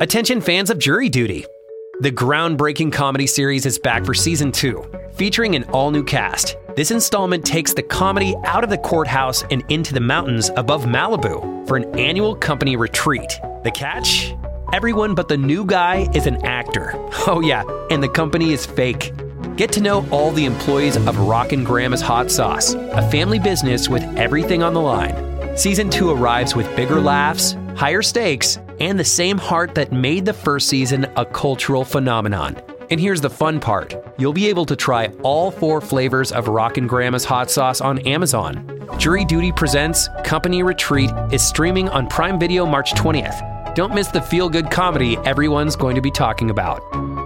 Attention fans of Jury Duty. The groundbreaking comedy series is back for season 2, featuring an all-new cast. This installment takes the comedy out of the courthouse and into the mountains above Malibu for an annual company retreat. The catch? Everyone but the new guy is an actor. Oh yeah, and the company is fake. Get to know all the employees of Rockin' Grandma's Hot Sauce, a family business with everything on the line. Season 2 arrives with bigger laughs, higher stakes, and the same heart that made the first season a cultural phenomenon. And here's the fun part. You'll be able to try all 4 flavors of Rockin' Grandma's Hot Sauce on Amazon. Jury Duty Presents Company Retreat is streaming on Prime Video March 20th. Don't miss the feel-good comedy everyone's going to be talking about.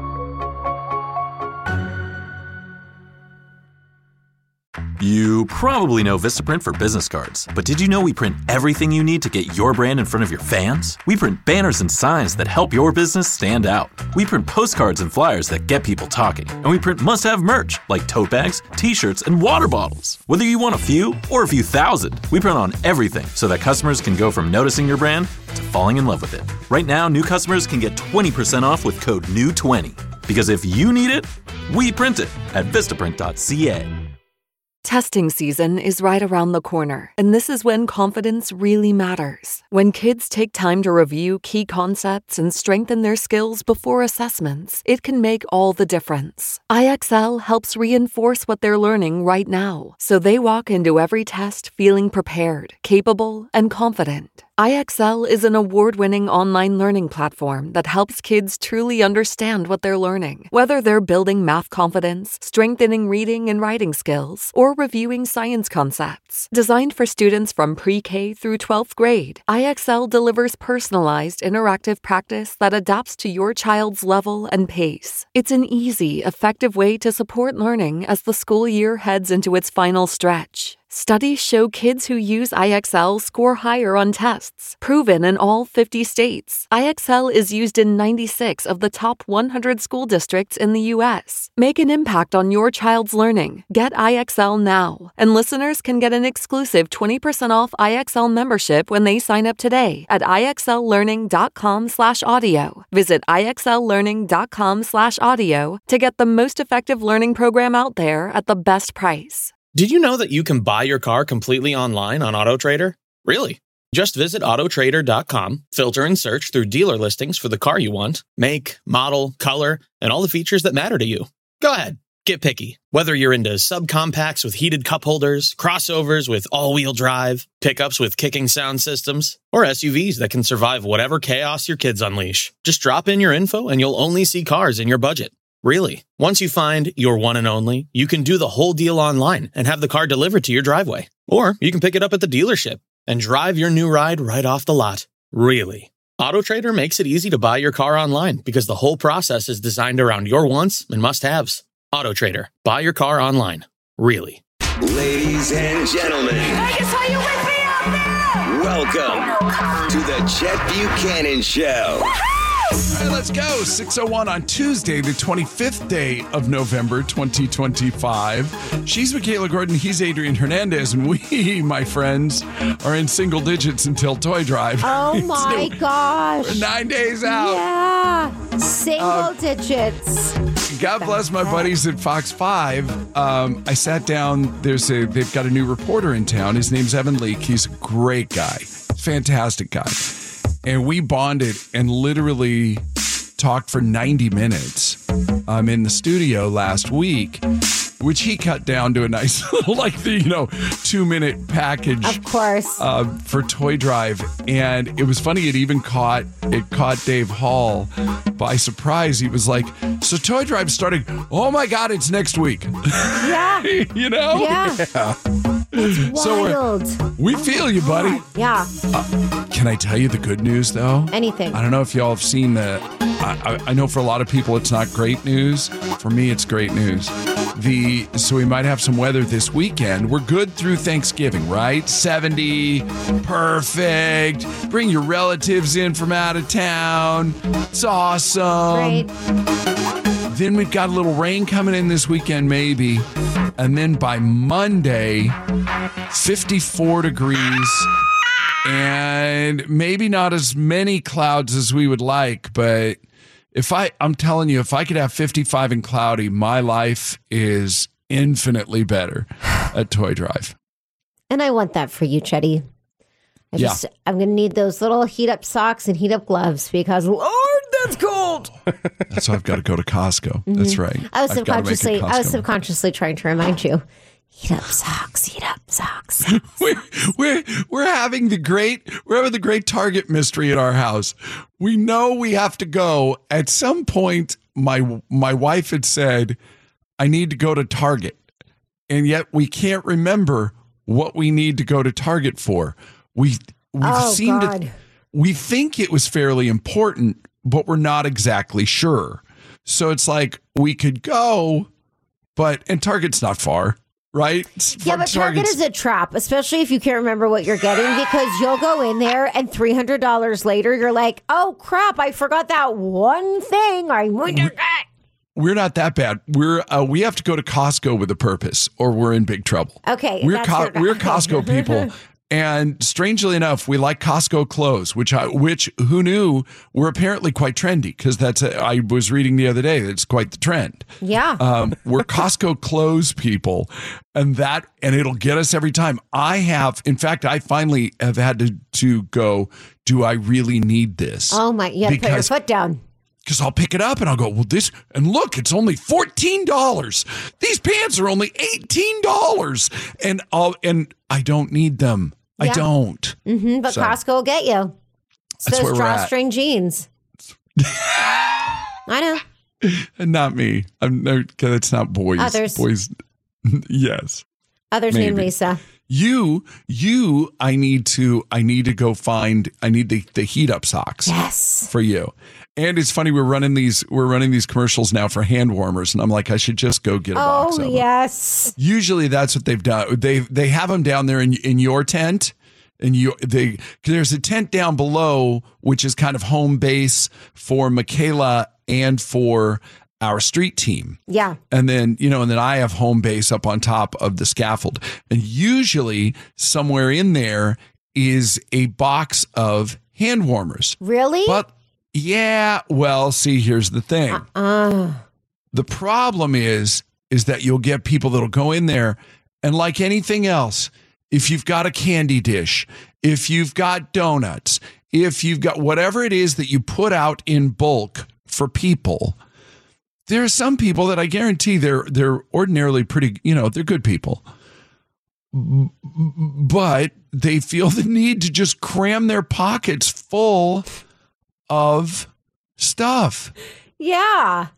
You probably know Vistaprint for business cards, but did you know we print everything you need to get your brand in front of your fans? We print banners and signs that help your business stand out. We print postcards and flyers that get people talking. And we print must-have merch like tote bags, t-shirts, and water bottles. Whether you want a few or a few thousand, we print on everything so that customers can go from noticing your brand to falling in love with it. Right now, new customers can get 20% off with code NEW20. Because if you need it, we print it at Vistaprint.ca. Testing season is right around the corner, and this is when confidence really matters. When kids take time to review key concepts and strengthen their skills before assessments, it can make all the difference. IXL helps reinforce what they're learning right now, so they walk into every test feeling prepared, capable, and confident. IXL is an award-winning online learning platform that helps kids truly understand what they're learning. Whether they're building math confidence, strengthening reading and writing skills, or reviewing science concepts. Designed for students from pre-K through 12th grade, IXL delivers personalized, interactive practice that adapts to your child's level and pace. It's an easy, effective way to support learning as the school year heads into its final stretch. Studies show kids who use IXL score higher on tests, proven in all 50 states. IXL is used in 96 of the top 100 school districts in the U.S. Make an impact on your child's learning. Get IXL now. And listeners can get an exclusive 20% off IXL membership when they sign up today at IXLlearning.com/audio. Visit IXLlearning.com/audio to get the most effective learning program out there at the best price. Did you know that you can buy your car completely online on AutoTrader? Really? Just visit autotrader.com, filter and search through dealer listings for the car you want, make, model, color, and all the features that matter to you. Go ahead, get picky. Whether you're into subcompacts with heated cup holders, crossovers with all-wheel drive, pickups with kicking sound systems, or SUVs that can survive whatever chaos your kids unleash. Just drop in your info and you'll only see cars in your budget. Really. Once you find your one and only, you can do the whole deal online and have the car delivered to your driveway. Or you can pick it up at the dealership and drive your new ride right off the lot. Really. AutoTrader makes it easy to buy your car online because the whole process is designed around your wants and must-haves. AutoTrader. Buy your car online. Really. Ladies and gentlemen. Vegas, are you with me out there? Welcome to the Chet Buchanan Show. All right, let's go. 6:01 on Tuesday, the 25th day of November, 2025. She's Michaela Gordon. He's Adrian Hernandez. And we, my friends, are in single digits until Toy Drive. Oh, my gosh. We're 9 days out. Yeah. Single digits. God bless my buddies at Fox 5. I sat down. They've got a new reporter in town. His name's Evan Leake. He's a great guy. Fantastic guy. And we bonded and literally talked for 90 minutes in the studio last week, which he cut down to a nice little, 2-minute package. Of course. For Toy Drive. And it was funny. It caught Dave Hall by surprise. He was like, so Toy Drive's starting. Oh my God, it's next week. Yeah. You know? Yeah. It's wild. So we feel you, buddy. Yeah. Can I tell you the good news, though? Anything. I don't know if y'all have seen the... I know for a lot of people it's not great news. For me, it's great news. So we might have some weather this weekend. We're good through Thanksgiving, right? 70, perfect. Bring your relatives in from out of town. It's awesome. Great. Then we've got a little rain coming in this weekend, maybe. And then by Monday, 54 degrees and maybe not as many clouds as we would like, but I'm telling you, if I could have 55 and cloudy, my life is infinitely better at Toy Drive. And I want that for you, Chetty. I'm going to need those little heat up socks and heat up gloves because, Lord, that's cold. That's why I've got to go to Costco. Mm-hmm. That's right. I was subconsciously trying to remind you. Heat up socks, heat up socks. We're having the great Target mystery at our house. We know we have to go. At some point, my wife had said, I need to go to Target. And yet we can't remember what we need to go to Target for. We think it was fairly important, but we're not exactly sure. So it's like we could go, and Target's not far. Right? Yeah, but Target is a trap, especially if you can't remember what you're getting, because you'll go in there and $300 later, you're like, oh, crap, I forgot that one thing. We're not that bad. We have to go to Costco with a purpose, or we're in big trouble. Okay. We're Costco people. And strangely enough, we like Costco clothes, which who knew were apparently quite trendy, because I was reading the other day that it's quite the trend. Yeah. We're Costco clothes people, and it'll get us every time. I finally have had to go, do I really need this? Oh my, you gotta put your foot down. Because I'll pick it up and I'll go, and look, it's only $14. These pants are only $18. And I don't need them. Yeah. I don't. Mm-hmm, but Costco will get you. It's those drawstring jeans. I know. And not me. It's not boys. Others. Boys. Yes. Others named Lisa. I need to go find, I need the heat up socks. Yes. For you. And it's funny, we're running these commercials now for hand warmers, and I'm like, I should just go get a box of them. Oh, yes. Usually that's what they've done. They have them down there in your tent, and there's a tent down below, which is kind of home base for Michaela and for our street team. Yeah. And then I have home base up on top of the scaffold. And usually somewhere in there is a box of hand warmers. Really? But yeah, well, see, here's the thing. The problem is that you'll get people that'll go in there, and like anything else, if you've got a candy dish, if you've got donuts, if you've got whatever it is that you put out in bulk for people, there are some people that I guarantee they're ordinarily pretty, they're good people. But they feel the need to just cram their pockets full of stuff. Yeah.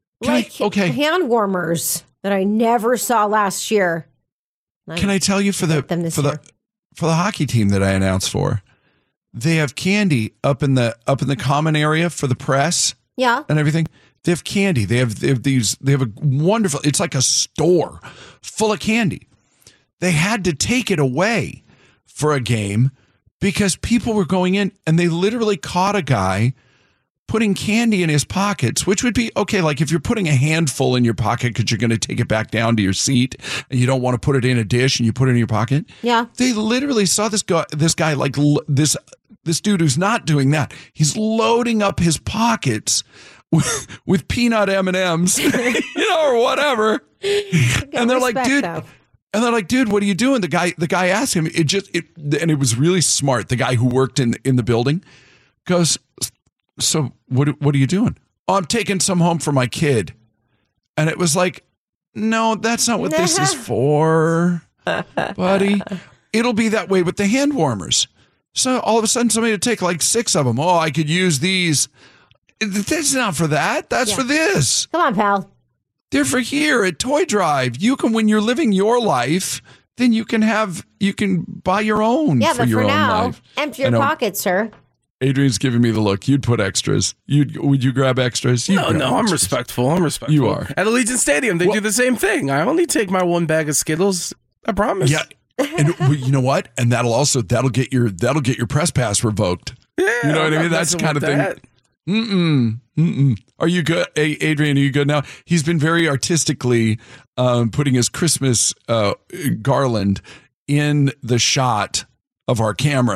Hand warmers that I never saw last year. Can I tell you for the hockey team that I announced for, they have candy up in the common area for the press. Yeah. And everything. They have candy. They have a wonderful, it's like a store full of candy. They had to take it away for a game because people were going in, and they literally caught a guy putting candy in his pockets, which would be okay. Like if you're putting a handful in your pocket because you're going to take it back down to your seat and you don't want to put it in a dish and you put it in your pocket. Yeah. They literally saw this guy like this dude who's not doing that. He's loading up his pockets with peanut M&Ms, or whatever. And they're like, dude. And they're like, dude, what are you doing? The guy asked him, and it was really smart. The guy who worked in the building goes, so what are you doing? Oh, I'm taking some home for my kid. And it was like, no, that's not what this is for, buddy. It'll be that way with the hand warmers. So all of a sudden somebody would take like 6 of them. Oh, I could use these. That's not for that. That's for this. Come on, pal. They're for here at Toy Drive. You can, when you're living your life, then you can buy your own. Yeah, for your own now, life. Empty your pockets, sir. Adrian's giving me the look. You'd put extras. Would you grab extras? No, I'm respectful. You are. At Allegiant Stadium, they do the same thing. I only take my one bag of Skittles. I promise. Yeah, and you know what? And that'll get your press pass revoked. Yeah, you know what I mean. That's the kind of thing. Are you good, Adrian? Are you good now? He's been very artistically putting his Christmas garland in the shot of our cameras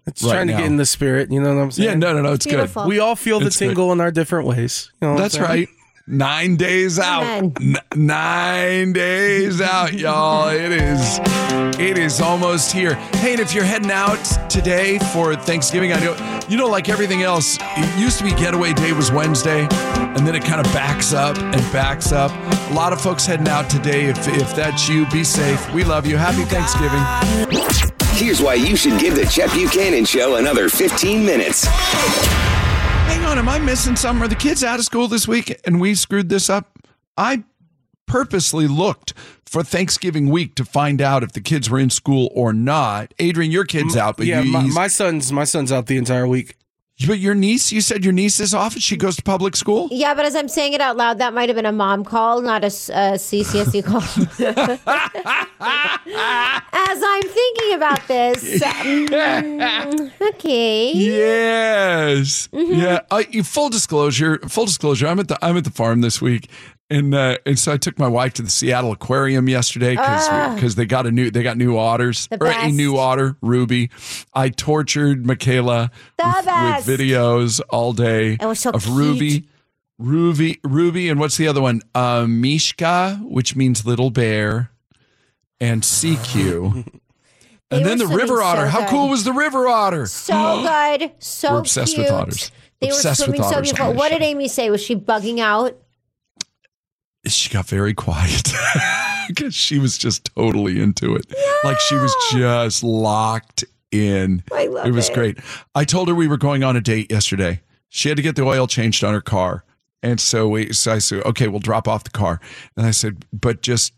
It's trying to get in the spirit. You know what I'm saying? Yeah, no, it's good. We all feel the tingle in our different ways. You know That's right. 9 days out. 9 days out, y'all. It is almost here. Hey, and if you're heading out today for Thanksgiving, I know, like everything else, it used to be Getaway Day was Wednesday, and then it kind of backs up and backs up. A lot of folks heading out today. If that's you, be safe. We love you. Happy Thanksgiving. Here's why you should give the Chet Buchanan Show another 15 minutes. Hang on, am I missing something? Are the kids out of school this week and we screwed this up? I purposely looked for Thanksgiving week to find out if the kids were in school or not. Adrian, your kid's out, but my son's out the entire week. But your niece, you said your niece is off and she goes to public school? Yeah, but as I'm saying it out loud, that might have been a mom call, not a CCSU call. As I'm thinking about this, okay. Yes. Mm-hmm. Yeah. Full disclosure. I'm at the farm this week. And so I took my wife to the Seattle Aquarium yesterday because they got new otters, a new otter, Ruby. I tortured Michaela with videos all day it was so of cute. Ruby, and what's the other one? Mishka, which means little bear, and CQ. And then the river otter. How cool was the river otter? So good, so We're obsessed cute. with otters. They were swimming so beautiful. What did Amy say? Was she bugging out? She got very quiet because she was just totally into it. Yeah. Like she was just locked in. I love it. It was great. I told her we were going on a date yesterday. She had to get the oil changed on her car. And so I said, okay, we'll drop off the car. And I said, but just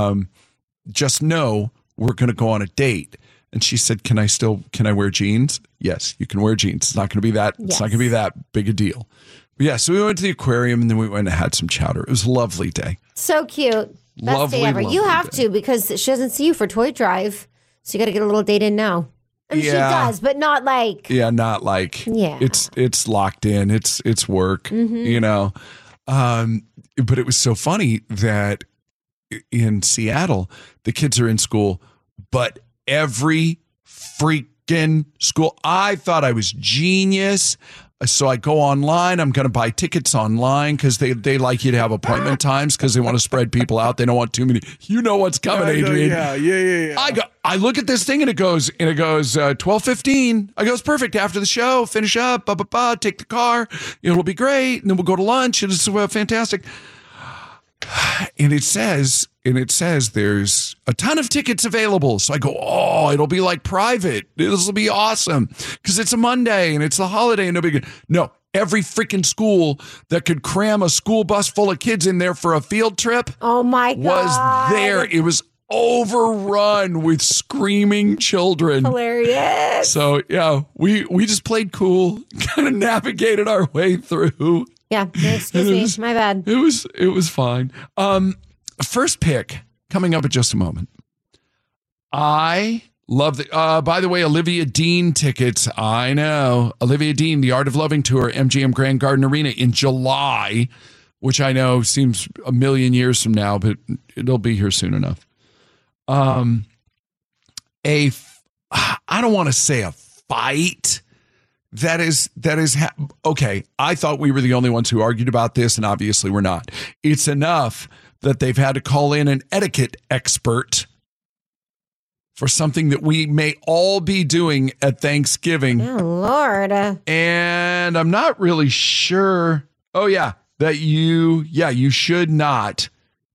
know we're going to go on a date. And she said, can I wear jeans? Yes, you can wear jeans. It's not going to be that. It's not going to be that big a deal. Yeah, so we went to the aquarium and then we went and had some chowder. It was a lovely day. So cute. Best day ever. You have to because she doesn't see you for toy drive. So you got to get a little date in now. I mean, she does, but not like. Yeah, not like. Yeah. It's locked in. It's work, you know. But it was so funny that in Seattle, the kids are in school, but every freaking school. I thought I was genius. So I go online. I'm going to buy tickets online because they like you to have appointment times because they want to spread people out. They don't want too many. You know what's coming, Adrian. Yeah. I look at this thing and it goes 12:15. I goes perfect after the show. Finish up. Take the car. It'll be great, and then we'll go to lunch. And it's fantastic. And it says there's a ton of tickets available. So I go, it'll be like private. This will be awesome because it's a Monday and it's the holiday and nobody. No, every freaking school that could cram a school bus full of kids in there for a field trip. Oh my God. Was there. It was overrun with screaming children. Hilarious. So yeah, we just played cool, kind of navigated our way through. Yeah, excuse me, my bad. It was fine. First pick coming up in just a moment. I love by the way, Olivia Dean tickets. I know Olivia Dean, the Art of Loving tour, MGM Grand Garden Arena in July, which I know seems a million years from now, but it'll be here soon enough. I don't want to say a fight. That is okay. I thought we were the only ones who argued about this, and obviously we're not. It's enough that they've had to call in an etiquette expert for something that we may all be doing at Thanksgiving. Oh, Lord. And I'm not really sure. Oh, yeah, that you should not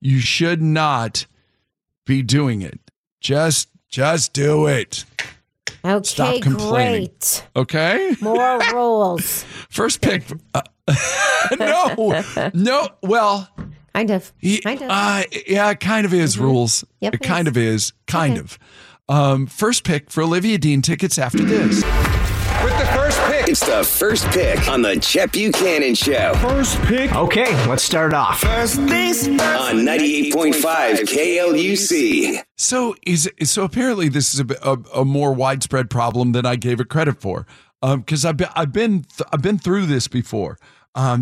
be doing it. Just do it. Okay, stop complaining. Great. Okay? More rules. First pick. No. Well. Kind of. Yeah, it kind of is rules. Yep, it kind of is. Kind of. First pick for Olivia Dean tickets after this. With the first pick. It's the first pick on the Chet Buchanan Show. First pick. Okay, let's start off. First things first. On 98.5 KLUC. So apparently this is a more widespread problem than I gave it credit for. Because I've been through this before.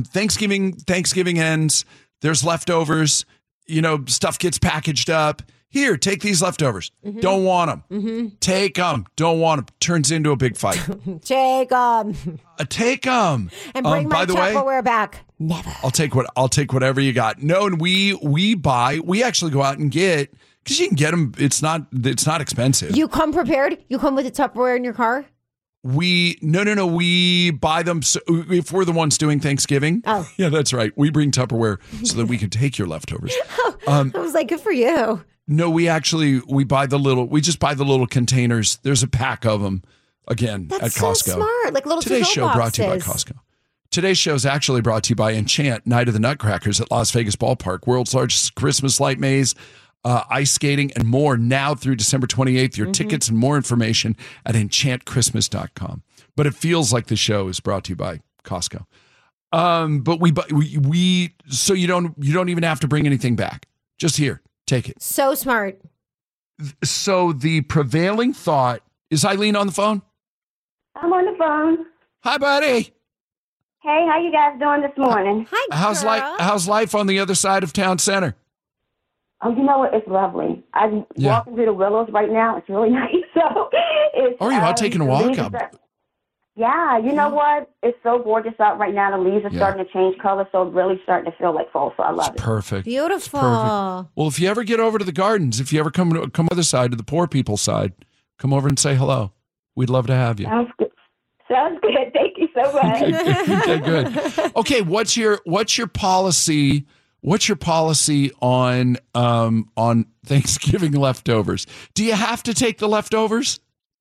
Thanksgiving ends. There's leftovers. Stuff gets packaged up. Here, take these leftovers. Don't want them. Take them. Don't want them. Turns into a big fight. Take them. Take them. And bring my Tupperware back. Never. I'll take whatever you got. No, and we actually go out and get, because you can get them. It's not expensive. You come prepared? You come with the Tupperware in your car? No. We buy them if we're the ones doing Thanksgiving. Oh. Yeah, that's right. We bring Tupperware so that we can take your leftovers. I was like, good for you. No, we buy we just buy the little containers. There's a pack of them again at Costco. So smart. Like little Today's show boxes. brought to you by Costco. Today's show is actually brought to you by Enchant, Night of the Nutcrackers at Las Vegas Ballpark, world's largest Christmas light maze, ice skating, and more now through December 28th. Your tickets and more information at enchantchristmas.com. But it feels like the show is brought to you by Costco. But we so you don't even have to bring anything back. Just here, take it. So smart. So the prevailing thought is Eileen on the phone? I'm on the phone. Hi, buddy. Hey, how you guys doing this morning? Hi, How's life on the other side of town center? Oh, you know what? It's lovely. I'm walking through the Willows right now. It's really nice. So it's. Are you out taking a walk? Yeah, you know what? It's so gorgeous out right now. The leaves are starting to change color, so it's really starting to feel like fall. So I love it. Perfect. Beautiful. Perfect. Well, if you ever get over to the gardens, if you ever come other side to the poor people's side, come over and say hello. We'd love to have you. Sounds good. Sounds good. Thank you so much. Okay, good. Okay, what's your policy? What's your policy on Thanksgiving leftovers? Do you have to take the leftovers?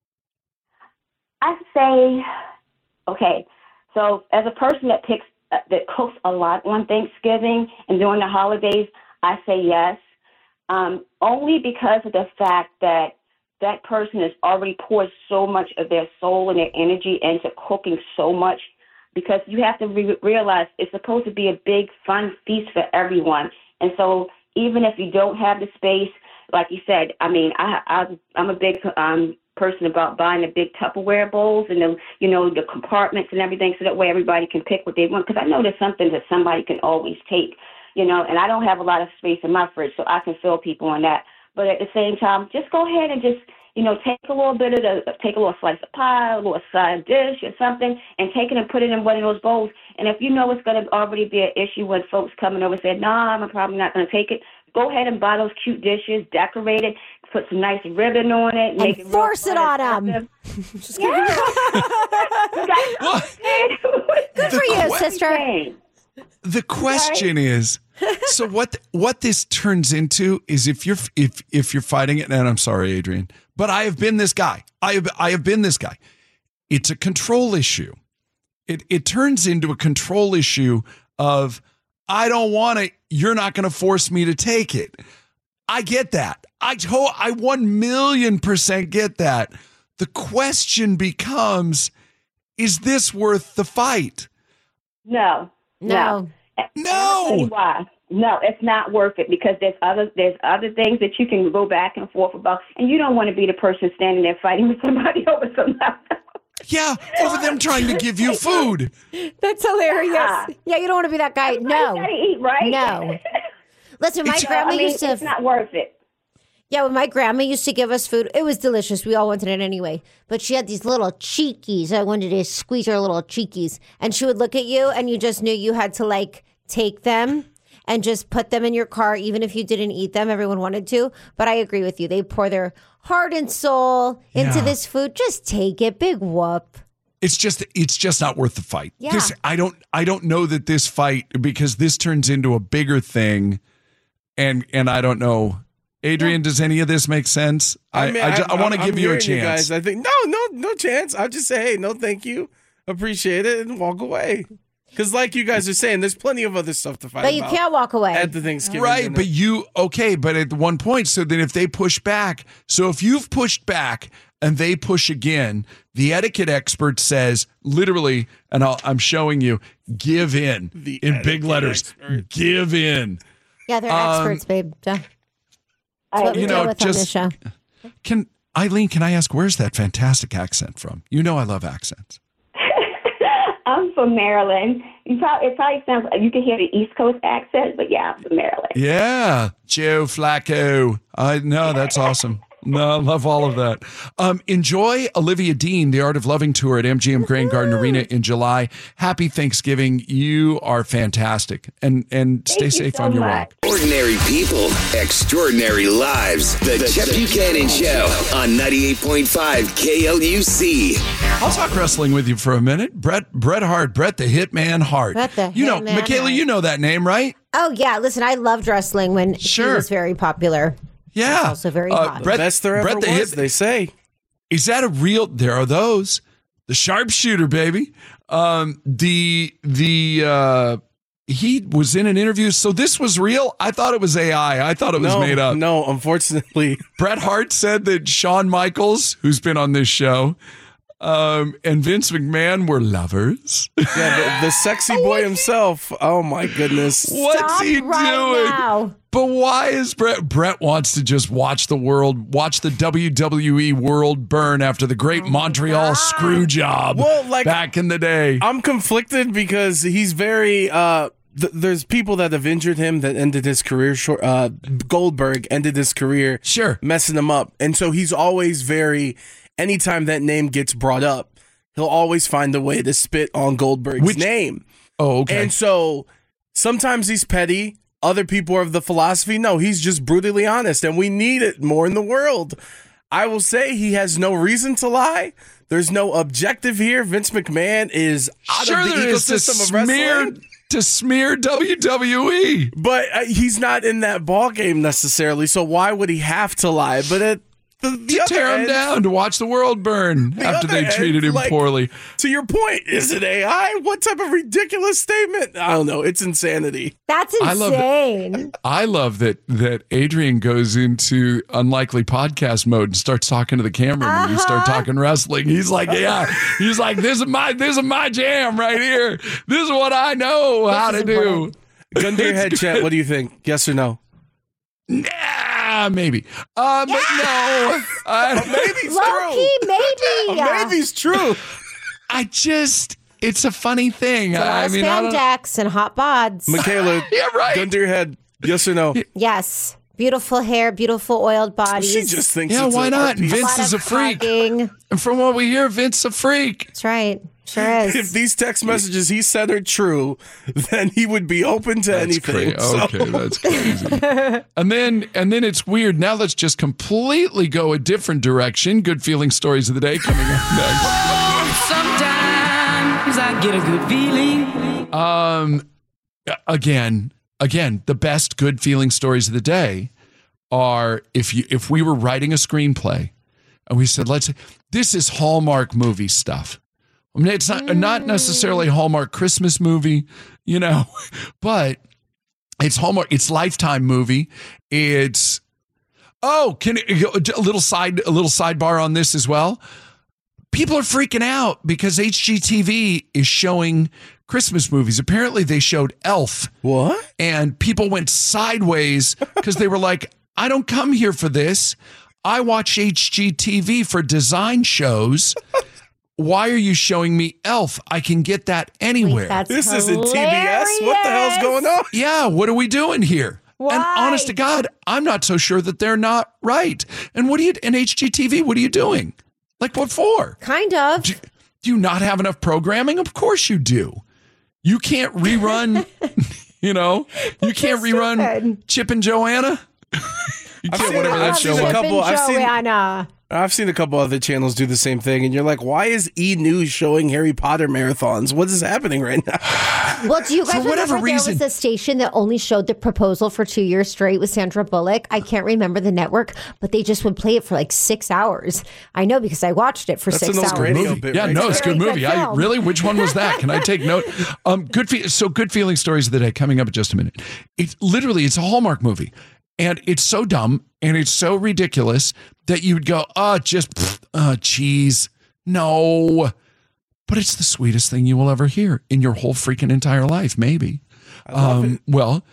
I say, okay. So as a person that cooks a lot on Thanksgiving and during the holidays, I say yes. Only because of the fact that person has already poured so much of their soul and their energy into cooking so much, because you have to realize it's supposed to be a big, fun feast for everyone. And so even if you don't have the space, like you said, I mean, I'm a big person about buying the big Tupperware bowls and the compartments and everything, so that way everybody can pick what they want. Because I know there's something that somebody can always take, and I don't have a lot of space in my fridge, so I can fill people on that. But at the same time, just go ahead and just, take a little bit take a little slice of pie, a little side dish or something, and take it and put it in one of those bowls. And if you know it's going to already be an issue when folks coming over and say, "Nah, I'm probably not going to take it," go ahead and buy those cute dishes, decorate it, put some nice ribbon on it, make it force it on them. Good for you, sister. The question is, so what this turns into is if you're fighting it, and I'm sorry, Adrian, but I have been this guy. I have been this guy. It's a control issue. It turns into a control issue of, I don't want it. You're not going to force me to take it. I get that. I 1,000,000% get that. The question becomes, is this worth the fight? No. No. I'll tell you why. No, it's not worth it, because there's other things that you can go back and forth about, and you don't want to be the person standing there fighting with somebody over something. Yeah, over them trying to give you food. That's hilarious. Yeah, you don't want to be that guy. No. You gotta eat, right? No. Listen, my grandma used to. It's not worth it. Yeah, when my grandma used to give us food, it was delicious. We all wanted it anyway. But she had these little cheekies. I wanted to squeeze her little cheekies. And she would look at you, and you just knew you had to, take them and just put them in your car, even if you didn't eat them. Everyone wanted to. But I agree with you. They pour their heart and soul into this food. Just take it. Big whoop. It's just not worth the fight. Yeah. I don't know that this fight, because this turns into a bigger thing, and I don't know. Adrian, does any of this make sense? I want to give you a chance. You guys, I think no chance. I'll just say, hey, no, thank you, appreciate it, and walk away. Because, like you guys are saying, there's plenty of other stuff to fight about. But you can't walk away at the Thanksgiving right? dinner. But at one point, so then if they push back, so if you've pushed back and they push again, the etiquette expert says literally, and I'm showing you, give in big letters, give in. Yeah, they're experts, babe. That's what we deal with on this show. Eileen, can I ask, where's that fantastic accent from? You know I love accents. I'm from Maryland. It probably sounds like you can hear the East Coast accent, but yeah, I'm from Maryland. Yeah, Joe Flacco. I know, that's awesome. No, I love all of that. Enjoy Olivia Dean, The Art of Loving Tour at MGM Grand Garden Arena in July. Happy Thanksgiving. You are fantastic. And stay safe on your walk. Ordinary people, extraordinary lives. The Chet Buchanan Show on 98.5 KLUC. I'll talk wrestling with you for a minute. Bret Hart, Bret the Hitman Hart. Bret the You know, Hitman Michaela, Hart. you know that name, right? Oh, yeah. Listen, I loved wrestling when he was very popular. Yeah. He's also very hot. The best there ever was, they say. Is that a real? There are those. The sharpshooter, baby. He was in an interview. So this was real? I thought it was AI. I thought it was made up. No, unfortunately. Bret Hart said that Shawn Michaels, who's been on this show, and Vince McMahon were lovers. Yeah, the sexy boy himself. Oh, my goodness. What's he doing? Now. But why is Bret wants to just watch the WWE world burn after the great Montreal screw job back in the day. I'm conflicted because he's very there's people that have injured him that ended his career short. Goldberg ended his career messing him up. And so he's always anytime that name gets brought up, he'll always find a way to spit on Goldberg's name. Oh, okay. And so sometimes he's petty. Other people are of the philosophy, no, he's just brutally honest, and we need it more in the world. I will say he has no reason to lie. There's no objective here. Vince McMahon is out of the ecosystem of wrestling. To smear WWE. But he's not in that ball game necessarily, so why would he have to lie? But to tear him down, to watch the world burn after they treated him poorly. To your point, is it AI? What type of ridiculous statement? I don't know. It's insanity. That's insane. I love that Adrian goes into unlikely podcast mode and starts talking to the camera when you start talking wrestling. He's like, he's like, this is my jam right here. This is what I know how to do. Gun to your head, Chet. What do you think? Yes or no? Maybe. But no. Maybe's Low-key, maybe. Maybe's true. It's a funny thing. I mean, spandex and hot bods. Michaela, gun to your head. Yes or no? Yes. Beautiful hair, beautiful oiled bodies. She just thinks why not? Vince is a freak. And from what we hear, Vince is a freak. That's right. Sure is. If these text messages he said are true, then he would be open to anything. Okay, that's crazy. and then it's weird. Now let's just completely go a different direction. Good feeling stories of the day coming up next. Sometimes I get a good feeling. Again, the best good feeling stories of the day are if we were writing a screenplay and we said, this is Hallmark movie stuff. I mean, it's not necessarily a Hallmark Christmas movie, but it's Hallmark. It's Lifetime movie. It's a little sidebar on this as well. People are freaking out because HGTV is showing Christmas movies. Apparently, they showed Elf. What? And people went sideways because they were like, I don't come here for this. I watch HGTV for design shows. Why are you showing me Elf? I can get that anywhere. This isn't TBS. What the hell's going on? Yeah, what are we doing here? Why? And honest to God, I'm not so sure that they're not right. And in HGTV, what are you doing? Like, what for? Kind of. Do you not have enough programming? Of course you do. You can't rerun, you can't rerun Chip and Joanna. You can't, whatever that show was. I've seen a couple other channels do the same thing, and you're like, why is E! News showing Harry Potter marathons? What is happening right now? Well, do you guys remember there was a station that only showed The Proposal for 2 years straight with Sandra Bullock? I can't remember the network, but they just would play it for like 6 hours. I know because I watched it for 6 hours. Radio bit, yeah, right? No, it's a good movie. Really? Which one was that? Can I take note? Good feeling stories of the day coming up in just a minute. It's a Hallmark movie. And it's so dumb and it's so ridiculous that you would go, cheese. No. But it's the sweetest thing you will ever hear in your whole freaking entire life, maybe. Well,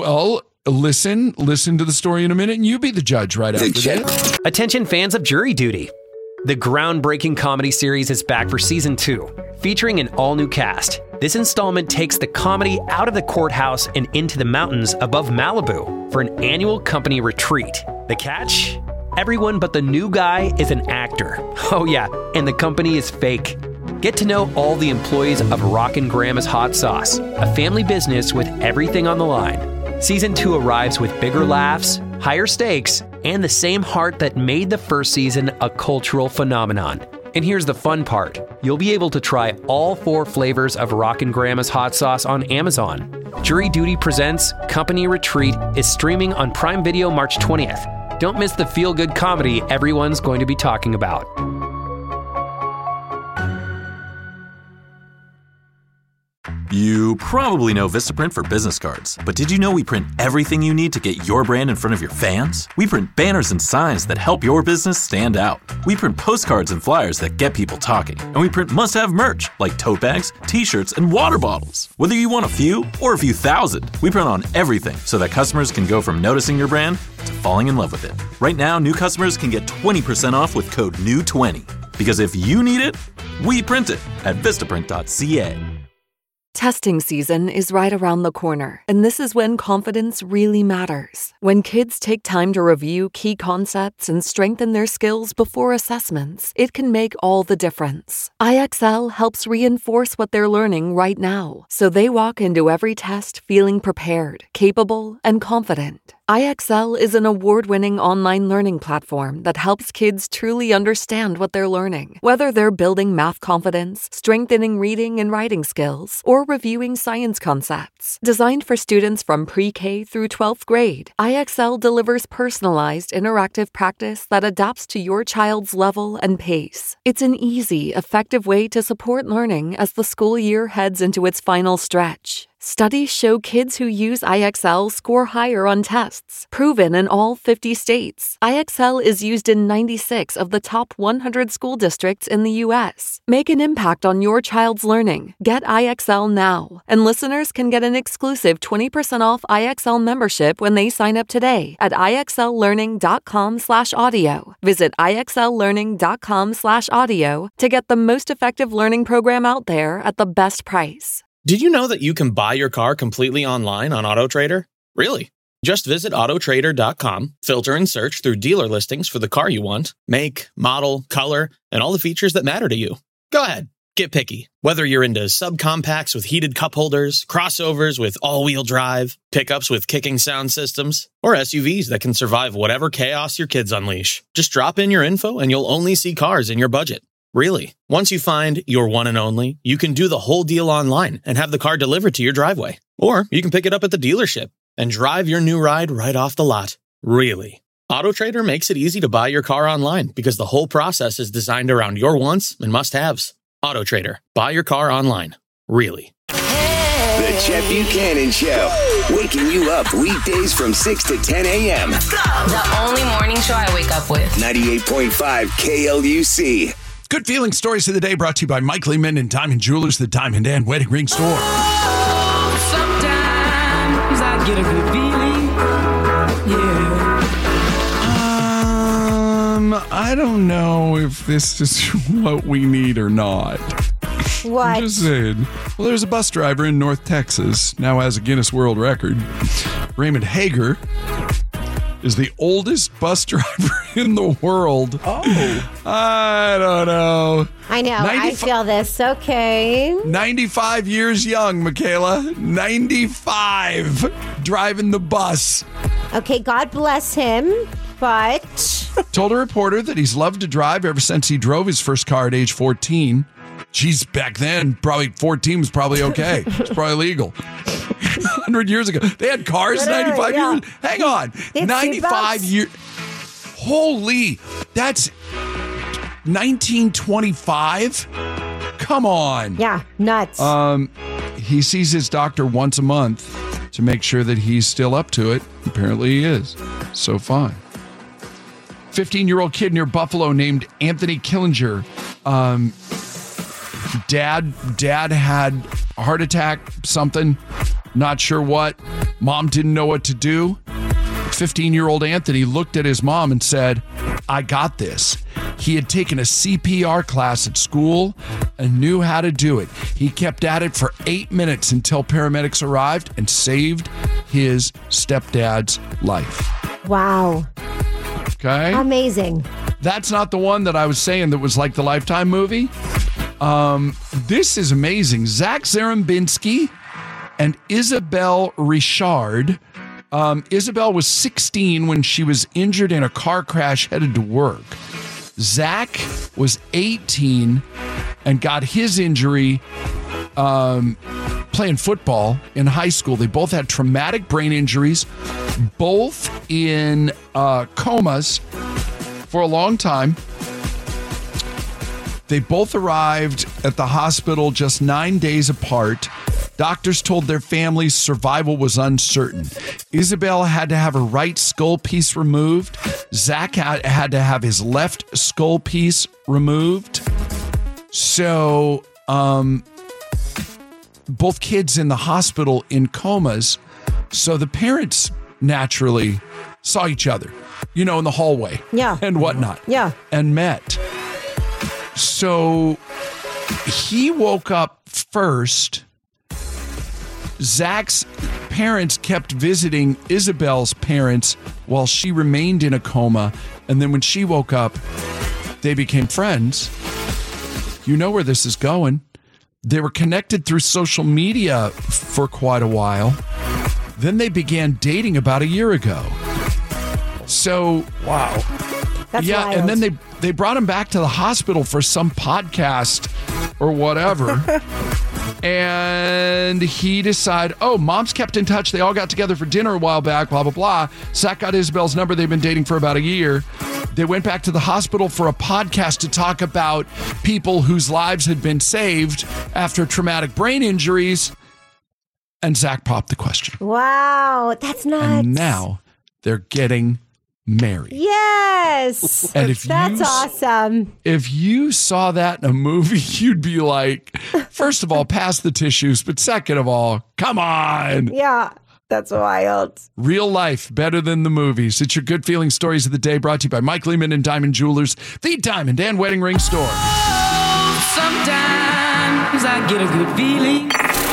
listen to the story in a minute and you be the judge right after this. Attention fans of Jury Duty. The groundbreaking comedy series is back for season 2, featuring an all-new cast. This installment takes the comedy out of the courthouse and into the mountains above Malibu for an annual company retreat. The catch? Everyone but the new guy is an actor. Oh yeah, and the company is fake. Get to know all the employees of Rockin' Grandma's Hot Sauce, a family business with everything on the line. Season 2 arrives with bigger laughs, higher stakes, and the same heart that made the first season a cultural phenomenon. And here's the fun part. You'll be able to try all 4 flavors of Rockin' Grandma's Hot Sauce on Amazon. Jury Duty Presents Company Retreat is streaming on Prime Video March 20th. Don't miss the feel-good comedy everyone's going to be talking about. You probably know Vistaprint for business cards, but did you know we print everything you need to get your brand in front of your fans? We print banners and signs that help your business stand out. We print postcards and flyers that get people talking. And we print must-have merch like tote bags, t-shirts, and water bottles. Whether you want a few or a few thousand, we print on everything so that customers can go from noticing your brand to falling in love with it. Right now, new customers can get 20% off with code NEW20. Because if you need it, we print it at Vistaprint.ca. Testing season is right around the corner, and this is when confidence really matters. When kids take time to review key concepts and strengthen their skills before assessments, it can make all the difference. IXL helps reinforce what they're learning right now, so they walk into every test feeling prepared, capable, and confident. IXL is an award-winning online learning platform that helps kids truly understand what they're learning. Whether they're building math confidence, strengthening reading and writing skills, or reviewing science concepts. Designed for students from pre-K through 12th grade, IXL delivers personalized, interactive practice that adapts to your child's level and pace. It's an easy, effective way to support learning as the school year heads into its final stretch. Studies show kids who use IXL score higher on tests, proven in all 50 states. IXL is used in 96 of the top 100 school districts in the U.S. Make an impact on your child's learning. Get IXL now. And listeners can get an exclusive 20% off IXL membership when they sign up today at IXLlearning.com/audio. Visit IXLlearning.com/audio to get the most effective learning program out there at the best price. Did you know that you can buy your car completely online on AutoTrader? Really? Just visit AutoTrader.com, filter and search through dealer listings for the car you want, make, model, color, and all the features that matter to you. Go ahead, get picky. Whether you're into subcompacts with heated cup holders, crossovers with all-wheel drive, pickups with kicking sound systems, or SUVs that can survive whatever chaos your kids unleash. Just drop in your info and you'll only see cars in your budget. Really. Once you find your one and only, you can do the whole deal online and have the car delivered to your driveway. Or you can pick it up at the dealership and drive your new ride right off the lot. Really. AutoTrader makes it easy to buy your car online because the whole process is designed around your wants and must-haves. AutoTrader. Buy your car online. Really. The Chet Buchanan Show. Waking you up weekdays from 6 to 10 a.m. The only morning show I wake up with. 98.5 KLUC. Good feeling stories of the day brought to you by Mike Lehman and Diamond Jewelers, the Diamond and Wedding Ring Store. Sometimes I get a good feeling. Yeah. I don't know if this is what we need or not. What? I'm just saying. Well, there's a bus driver in North Texas, now has a Guinness World Record. Raymond Hager is the oldest bus driver in the world. Oh. I don't know. I know. I feel this. Okay. 95 years young, Michaela. 95. Driving the bus. Okay, God bless him, but... Told a reporter that he's loved to drive ever since he drove his first car at age 14. Geez, back then, probably 14 was probably okay. It's probably legal. 100 years ago. They had cars 95 years. Hang on. 95 years. Holy. That's 1925? Come on. Yeah, nuts. He sees his doctor once a month to make sure that he's still up to it. Apparently he is. So fine. 15-year-old kid near Buffalo named Anthony Killinger. Dad had a heart attack, something, not sure what. Mom didn't know what to do. 15-year-old Anthony looked at his mom and said, I got this. He had taken a CPR class at school and knew how to do it. He kept at it for 8 minutes until paramedics arrived and saved his stepdad's life. Wow. Okay? Amazing. That's not the one that I was saying that was like the Lifetime movie. This is amazing. Zach Zarembinski and Isabel Richard. Isabel was 16 when she was injured in a car crash headed to work. Zach was 18 and got his injury playing football in high school. They both had traumatic brain injuries, both in comas for a long time. They both arrived at the hospital just 9 days apart. Doctors told their families survival was uncertain. Isabel had to have her right skull piece removed. Zach had to have his left skull piece removed. So, both kids in the hospital in comas. So the parents naturally saw each other, in the hallway. Yeah. And whatnot. Yeah. And met. So he woke up first. Zach's parents kept visiting Isabel's parents while she remained in a coma. And then when she woke up, they became friends. You know where this is going. They were connected through social media for quite a while. Then they began dating about a year ago. So, wow. That's wild. And then they brought him back to the hospital for some podcast or whatever. And he decided, mom's kept in touch. They all got together for dinner a while back, blah, blah, blah. Zach got Isabel's number. They've been dating for about a year. They went back to the hospital for a podcast to talk about people whose lives had been saved after traumatic brain injuries. And Zach popped the question. Wow, that's nuts. And now they're getting married. Yes. And that's awesome. If you saw that in a movie, you'd be like, first of all, pass the tissues, but second of all, come on. Yeah, that's wild. Real life, better than the movies. It's your Good Feeling Stories of the Day, brought to you by Mike Lehman and Diamond Jewelers, the Diamond and Wedding Ring Store. Sometimes I get a good feeling.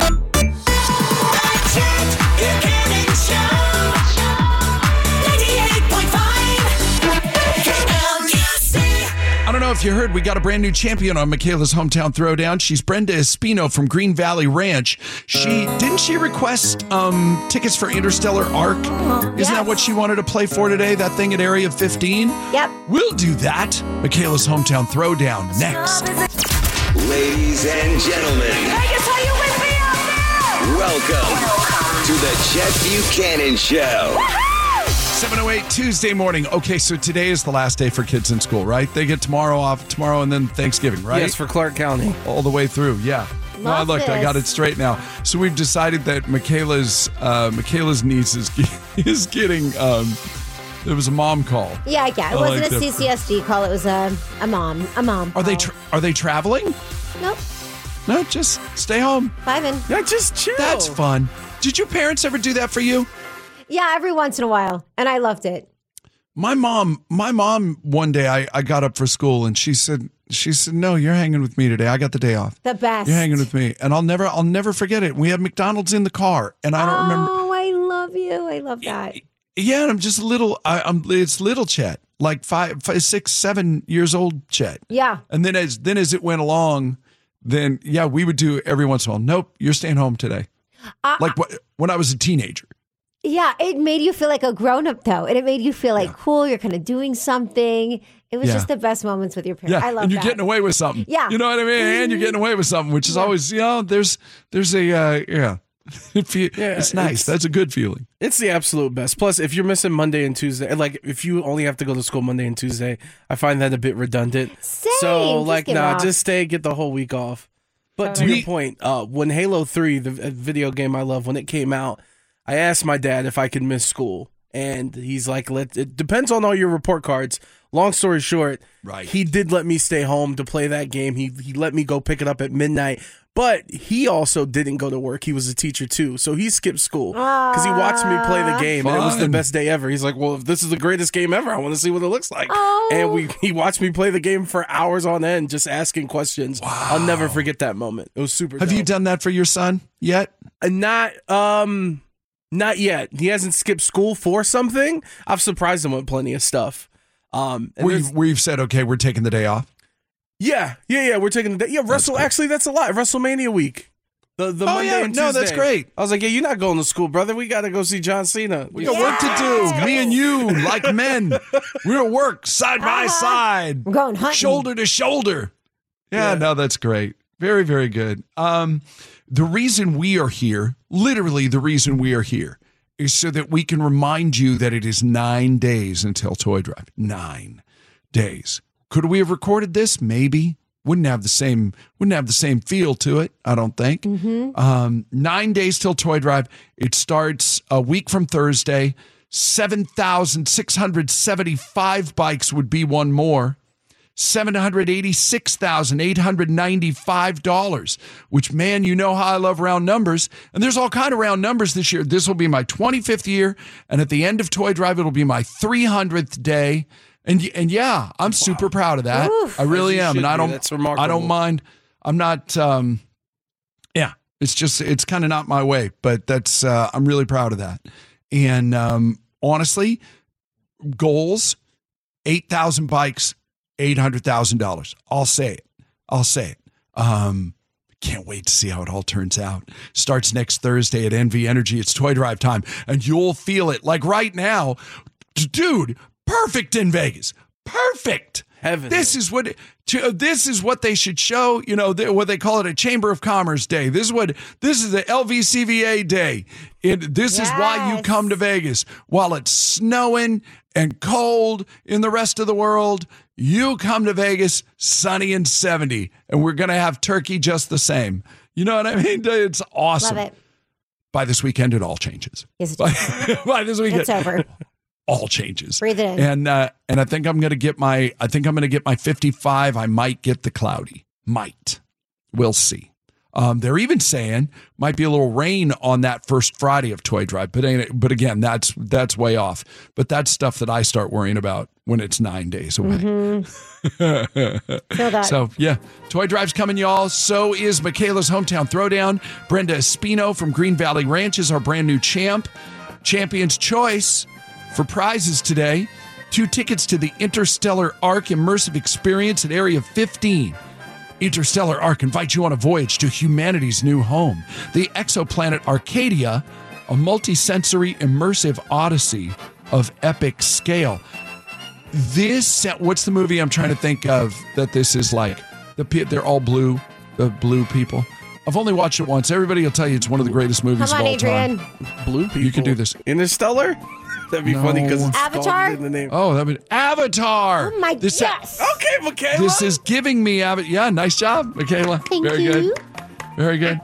I don't know if you heard, we got a brand new champion on Michaela's Hometown Throwdown. She's Brenda Espino from Green Valley Ranch. Didn't she request tickets for Interstellar Arc? Isn't that what she wanted to play for today? That thing at Area 15? Yep. We'll do that. Michaela's Hometown Throwdown next. Ladies and gentlemen, Vegas, are you with me out there? welcome to the Chet Buchanan Show. 7:08 Tuesday morning. Okay, so today is the last day for kids in school, right? They get tomorrow off, and then Thanksgiving, right? Yes, for Clark County. All the way through, yeah. No, I looked. I got it straight now. So we've decided that Michaela's niece is getting. It was a mom call. Yeah, it wasn't a CCSD call. It was a mom Are call. Are they traveling? Nope. No, just stay home. Vibing. Yeah, just chill. That's fun. Did your parents ever do that for you? Yeah, every once in a while, and I loved it. My mom. One day, I got up for school, and she said, "No, you're hanging with me today. I got the day off. The best. You're hanging with me," and I'll never forget it. We had McDonald's in the car, and I don't remember. Oh, I love you. I love that. Yeah, and I'm just a little. It's little Chet, like 5, 6, 7 years old Chet. Yeah. And then as it went along, then we would do every once in a while. Nope, you're staying home today. When I was a teenager. Yeah, it made you feel like a grown-up, though. And it made you feel like cool. You're kind of doing something. It was just the best moments with your parents. I love that. And you're getting away with something. Yeah. You know what I mean? And you're getting away with something, which is always, there's a, it's nice. That's a good feeling. It's the absolute best. Plus, if you're missing Monday and Tuesday, like if you only have to go to school Monday and Tuesday, I find that a bit redundant. Same. So, Just just stay, get the whole week off. But to your point, when Halo 3, the video game I love, when it came out, I asked my dad if I could miss school, and he's like, it depends on all your report cards. Long story short, he did let me stay home to play that game. He let me go pick it up at midnight, But he also didn't go to work. He was a teacher too. So he skipped school because he watched me play the game. And it was the best day ever. He's like, well, if this is the greatest game ever, I want to see what it looks like. And he watched me play the game for hours on end, just asking questions. Wow. I'll never forget that moment. It was super Have dope. you done that for your son yet? Not yet. He hasn't skipped school for something. I've surprised him with plenty of stuff. We've said, okay, we're taking the day off. Yeah. We're taking the day. Yeah, actually, that's a lot. WrestleMania week. The Monday and Tuesday. No, that's great. I was like, yeah, you're not going to school, brother. We got to go see John Cena. We got work to do. Me and you, like men. We're at work side by side. We're going hunting. Shoulder to shoulder. Yeah, no, that's great. Very, very good. The reason we are here, literally the reason we are here, is so that we can remind you that it is 9 days until Toy Drive. 9 days. Could we have recorded this? Maybe. Wouldn't have the same feel to it, I don't think. 9 days till Toy Drive. It starts a week from Thursday. 7,675 bikes would be one more. $786,895, which, man, you know how I love round numbers. And there's all kind of round numbers this year. This will be my 25th year. And at the end of Toy Drive, it'll be my 300th day. And yeah, I'm super proud of that. Oof. I really am. And That's remarkable. I don't mind. I'm not, it's kind of not my way, but that's, I'm really proud of that. And honestly, goals, 8,000 bikes, $800,000. I'll say it. Can't wait to see how it all turns out. Starts next Thursday at NV Energy. It's Toy Drive time, and you'll feel it. Like right now, dude, perfect in Vegas. Perfect. Heaven. This is what they should show. You know, what they call it, a Chamber of Commerce day. This is the LVCVA day. This is why you come to Vegas. While it's snowing and cold in the rest of the world, you come to Vegas, sunny and 70, and we're going to have turkey just the same. You know what I mean? It's awesome. Love it. By this weekend, it all changes. Yes, by this weekend, it's over. All changes. Breathe it in. And I think I'm going to get my 55. I might get the cloudy. Might. We'll see. They're even saying might be a little rain on that first Friday of Toy Drive, but again, that's way off. But that's stuff that I start worrying about when it's 9 days away. Feel that. So yeah, Toy Drive's coming, y'all. So is Michaela's Hometown Throwdown. Brenda Espino from Green Valley Ranch is our brand new Champion's Choice for prizes today. 2 tickets to the Interstellar Arc immersive experience at Area 15. Interstellar Arc invites you on a voyage to humanity's new home. The exoplanet Arcadia, a multi-sensory immersive odyssey of epic scale. What's the movie I'm trying to think of that this is like? They're all blue, the blue people. I've only watched it once. Everybody will tell you it's one of the greatest movies of all time. Blue people. You can do this. Interstellar? That'd be funny because it's Avatar? in the name. Oh, that'd be Avatar. Oh my yes. Okay, Michaela. This is giving me Avatar. Yeah, nice job, Michaela. Thank Very you. good. Very good.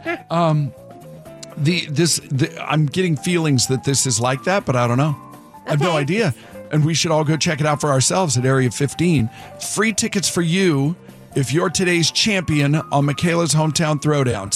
I'm getting feelings that this is like that, but I don't know. I have no idea. And we should all go check it out for ourselves at Area 15. Free tickets for you if you're today's champion on Michaela's Hometown Throwdown.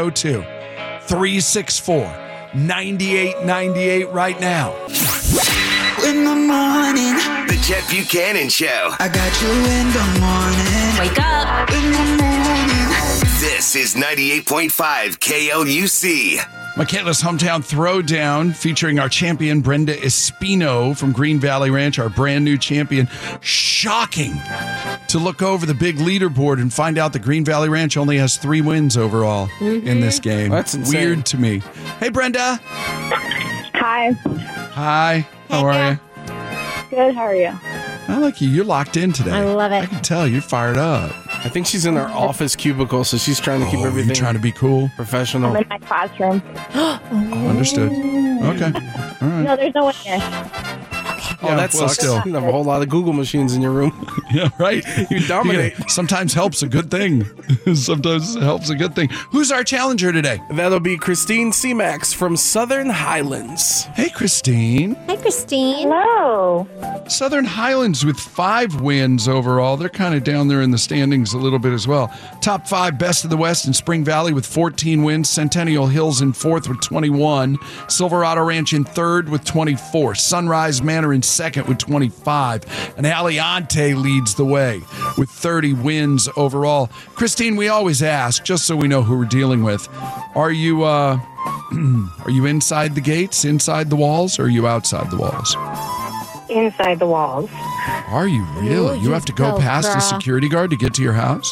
702-364-9898 right now. In the morning, the Chet Buchanan Show. I got you in the morning. Wake up. In the morning. This is 98.5 KLUC. Michaela's Hometown Throwdown featuring our champion, Brenda Espino from Green Valley Ranch, our brand new champion. Shocking to look over the big leaderboard and find out the Green Valley Ranch only has 3 wins overall in this game. That's insane. Weird to me. Hey, Brenda. Hi. Hi. How are you? Good. How are you? I like you. You're locked in today. I love it. I can tell you're fired up. I think she's in her office cubicle, so she's trying to keep everything. You're trying to be cool, professional. I'm in my classroom. Understood. Okay. All right. No, there's no one here. Oh, that sucks. Still. You have a whole lot of Google machines in your room. Yeah, right. You dominate. Sometimes help's a good thing. Sometimes help's a good thing. Who's our challenger today? That'll be Christine C-Max from Southern Highlands. Hey, Christine. Hi, Christine. Hello. Southern Highlands with 5 wins overall. They're kind of down there in the standings a little bit as well. Top 5 best of the West in Spring Valley with 14 wins. Centennial Hills in 4th with 21. Silverado Ranch in 3rd with 24. Sunrise Manor in 2nd with 25. And Aliante leads the way with 30 wins overall. Christine, we always ask, just so we know who we're dealing with, are you inside the gates, inside the walls, or are you outside the walls? Inside the walls. Are you really? You have to go past a security guard to get to your house?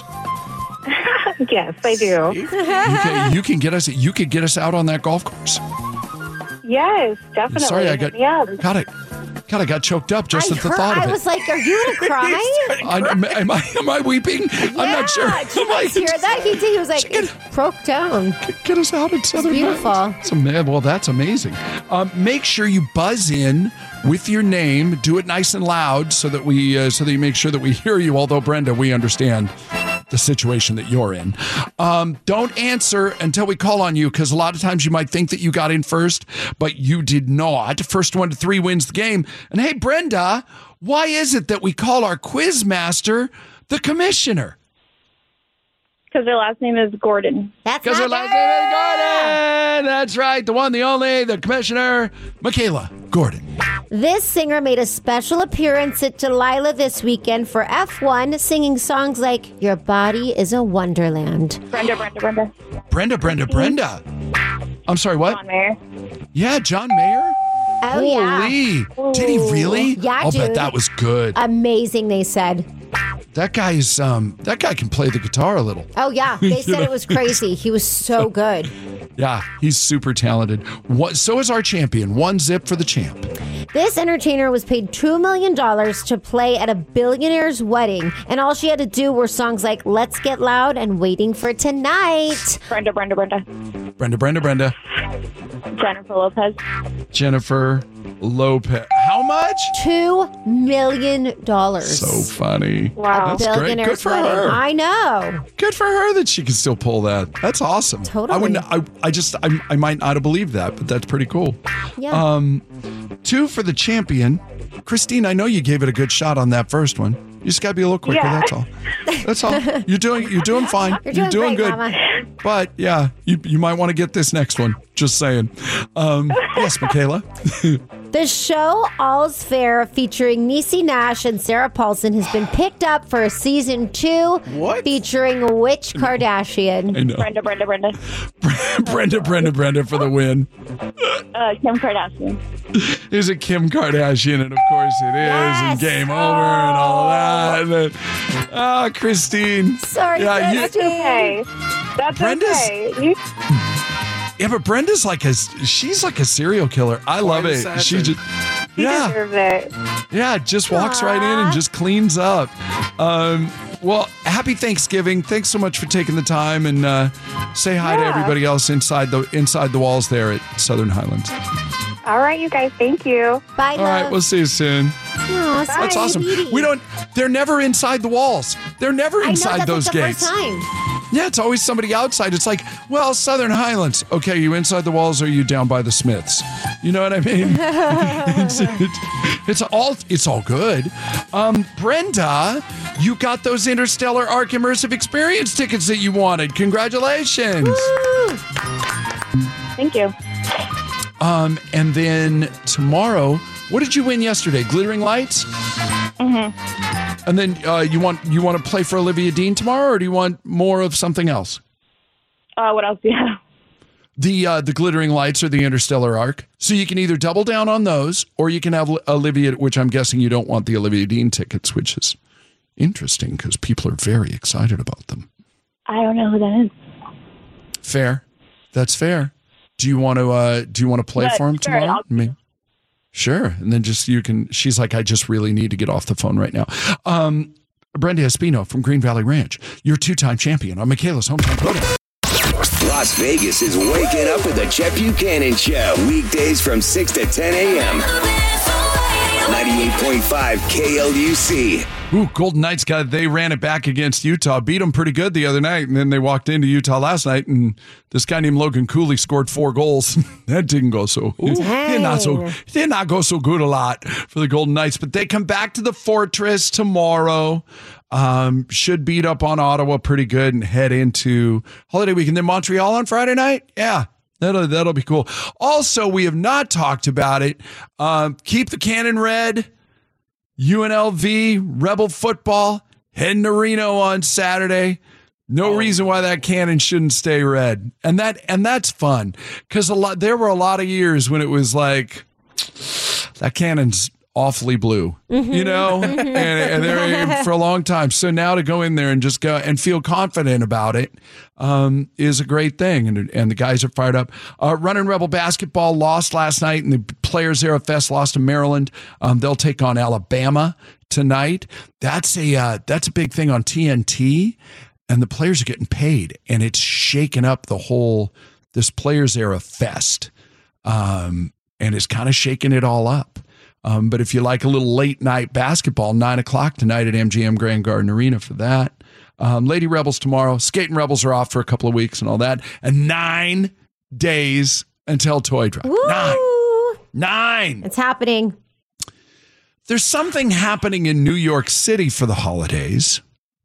Yes, I do. You can get us. You could get us out on that golf course. Yes, definitely. Sorry, I got choked up just at the thought of it. I was like, "Are you gonna cry?" Am I weeping? Yeah, I'm not sure. Did you guys hear that? He did. He was like, it broke down. Get us out in Southern beautiful. Well, that's amazing. Make sure you buzz in with your name. Do it nice and loud so that you make sure that we hear you. Although, Brenda, we understand the situation that you're in. Don't answer until we call on you, because a lot of times you might think that you got in first, but you did not. First 1 to 3 wins the game. And hey, Brenda, why is it that we call our quiz master the commissioner? Because their last name is Gordon. Because their last name is Gordon. That's right. The one, the only, the commissioner, Michaela Gordon. This singer made a special appearance at Delilah this weekend for F1, singing songs like Your Body is a Wonderland. Brenda. Brenda. I'm sorry, what? John Mayer. Yeah, John Mayer? Oh, Holy. yeah. Did he really? Yeah, I'll dude. bet that was good. Amazing, they said. That guy can play the guitar a little. Oh, yeah. They said it was crazy. He was so good. Yeah, he's super talented. So is our champion. 1 zip for the champ. This entertainer was paid $2 million to play at a billionaire's wedding, and all she had to do were songs like Let's Get Loud and Waiting for Tonight. Brenda. Brenda. Jennifer Lopez. How much? $2 million. So funny. Wow. That's great. Good Billionaire's for wedding. her. I know. Good for her that she can still pull that. That's awesome. Totally. I might not have believed that, but that's pretty cool. Yeah. 2 for the champion. Christine, I know you gave it a good shot on that first one. You just got to be a little quicker. Yeah. That's all. That's all. You're doing fine. You're doing great, good. Mama. But yeah, you might want to get this next one. Just saying. Yes, Michaela. The show All's Fair, featuring Niecy Nash and Sarah Paulson, has been picked up for season 2. What? Featuring which Kardashian? I know. Brenda. Brenda for the win. Kim Kardashian. Is it Kim Kardashian? And of course it is. Yes. And game over and all that. And then, Christine. Sorry, Yeah, That's okay. That's Brenda's- okay. Yeah, but Brenda's she's like a serial killer. I love it. She just, You deserve it. yeah, just walks right in and just cleans up. Well, happy Thanksgiving. Thanks so much for taking the time, and say hi to everybody else inside the walls there at Southern Highlands. All right, you guys. Thank you. Bye, All right, we'll see you soon. Aw, That's sorry, awesome. sweetie. They're never inside the walls. They're never inside I know, those that's like the gates. first time. Yeah, it's always somebody outside. It's like, well, Southern Highlands. Okay, you inside the walls or are you down by the Smiths? You know what I mean? It's all good. Brenda, you got those Interstellar Arc Immersive Experience tickets that you wanted. Congratulations. Thank you. And then tomorrow, what did you win yesterday? Glittering Lights? Mm-hmm. And then you want to play for Olivia Dean tomorrow, or do you want more of something else? What else do you have? The Glittering Lights or the Interstellar Arc. So you can either double down on those, or you can have Olivia, which I'm guessing you don't want the Olivia Dean tickets, which is interesting because people are very excited about them. I don't know who that is. Fair. That's fair. Do you want to play for him tomorrow? Sure. And then she's like, I just really need to get off the phone right now. Brenda Espino from Green Valley Ranch, your 2-time champion on Michaela's Hometown Photo. Las Vegas is waking up with the Chet Buchanan Show. Weekdays from 6 to 10 a.m. 98.5 KLUC. Ooh, Golden Knights they ran it back against Utah, beat them pretty good the other night, and then they walked into Utah last night, and this guy named Logan Cooley scored 4 goals. That didn't go so. Did not go so good a lot for the Golden Knights, but they come back to the Fortress tomorrow. Should beat up on Ottawa pretty good and head into holiday weekend. Then Montreal on Friday night. Yeah. That'll be cool. Also, we have not talked about it. Keep the cannon red. UNLV, Rebel football, heading to Reno on Saturday. No reason why that cannon shouldn't stay red. And that's fun. Because there were a lot of years when it was like, that cannon's awfully blue, you know, and they're for a long time. So now to go in there and just go and feel confident about it is a great thing. And the guys are fired up. Running Rebel basketball lost last night, and the Players Era Fest lost to Maryland. They'll take on Alabama tonight. That's a big thing on TNT, and the players are getting paid, and it's shaking up this Players Era Fest, and it's kind of shaking it all up. But if you like a little late night basketball, 9:00 tonight at MGM Grand Garden Arena for that. Lady Rebels tomorrow. Skating Rebels are off for a couple of weeks and all that. And 9 days until Toy Drive. Woo! 9. It's happening. There's something happening in New York City for the holidays.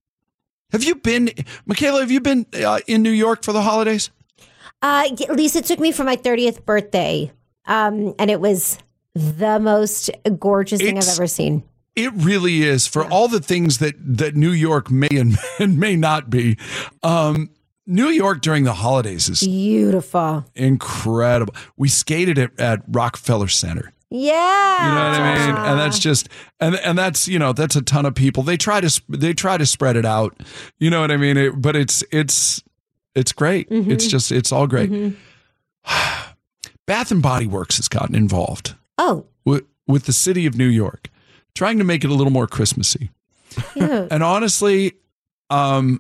Michaela, have you been in New York for the holidays? Lisa took me for my 30th birthday. And it was the most gorgeous thing I've ever seen. It really is, for all the things that New York may and may not be. New York during the holidays is beautiful, incredible. We skated at Rockefeller Center. Yeah, you know what I mean. And that's just and that's that's a ton of people. They try to spread it out. You know what I mean. But it's great. Mm-hmm. It's all great. Mm-hmm. Bath and Body Works has gotten involved. Oh, with the city of New York, trying to make it a little more Christmassy. Yeah. And honestly, how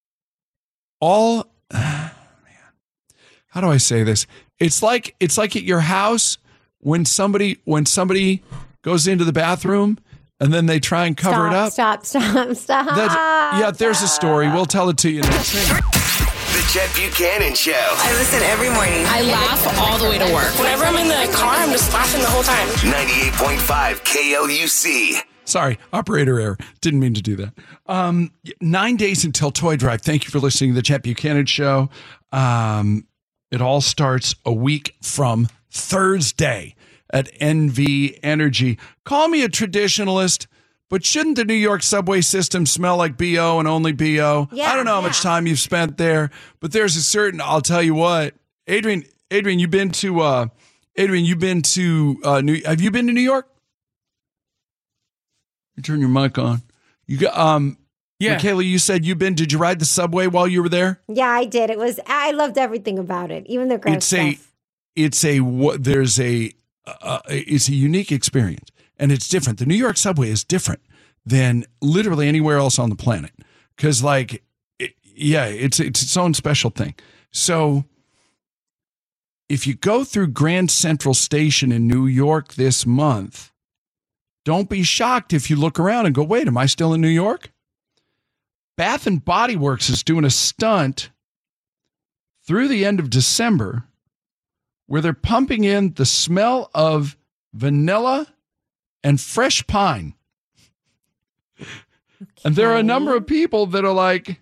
do I say this? It's like at your house when somebody goes into the bathroom and then they try and cover it up. Stop. There's a story. We'll tell it to you next. The Chet Buchanan Show. I listen every morning. I laugh all the way to work. Whenever I'm in the car, I'm just laughing the whole time. 98.5 KLUC. Sorry, operator error. Didn't mean to do that. 9 days until Toy Drive. Thank you for listening to the Chet Buchanan Show. It all starts a week from Thursday at NV Energy. Call me a traditionalist, but shouldn't the New York subway system smell like BO and only BO? Yeah, I don't know how much time you've spent there, but there's a certain, I'll tell you what, Adrian, you've been to have you been to New York? You turn your mic on. You got, yeah. Michaela, you said did you ride the subway while you were there? Yeah, I did. I loved everything about it, even the gross stuff. It's a unique experience. And it's different. The New York subway is different than literally anywhere else on the planet. Because, it's its own special thing. So, if you go through Grand Central Station in New York this month, don't be shocked if you look around and go, wait, am I still in New York? Bath and Body Works is doing a stunt through the end of December where they're pumping in the smell of vanilla and fresh pine. Okay. And there are a number of people that are like,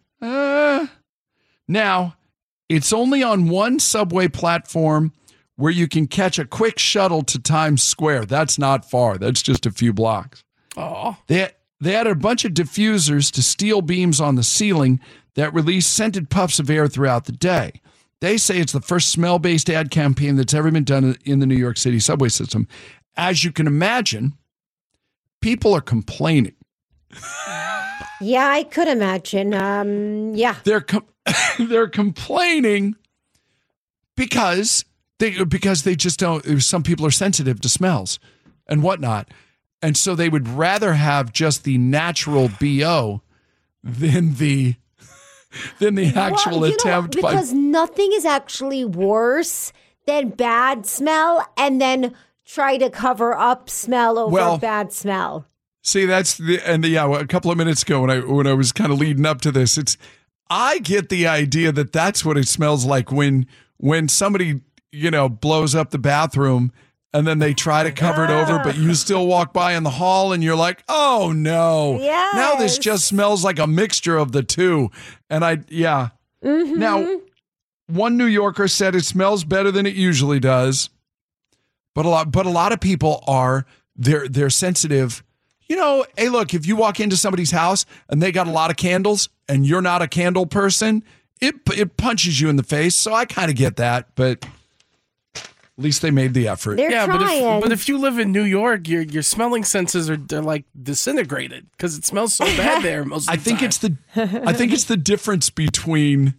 Now, it's only on one subway platform where you can catch a quick shuttle to Times Square. That's not far. That's just a few blocks. Oh. They added a bunch of diffusers to steel beams on the ceiling that release scented puffs of air throughout the day. They say it's the first smell-based ad campaign that's ever been done in the New York City subway system. As you can imagine, people are complaining. Yeah, I could imagine. Yeah. They're complaining because they just don't. Some people are sensitive to smells and whatnot, and so they would rather have just the natural BO than the actual attempt. Because nothing is actually worse than bad smell and then try to cover up smell over bad smell. See, a couple of minutes ago when I was kind of leading up to this, I get the idea that that's what it smells like when somebody, blows up the bathroom and then they try to cover it over, but you still walk by in the hall and you're like, oh no. Yes. Now this just smells like a mixture of the two. And Mm-hmm. Now, one New Yorker said it smells better than it usually does. But a lot of people they're sensitive. Hey, look, if you walk into somebody's house and they got a lot of candles and you're not a candle person, it punches you in the face. So I kind of get that, but at least they made the effort. They're trying. But if you live in New York, your smelling senses they're like disintegrated because it smells so bad there most of the time. I think it's the difference between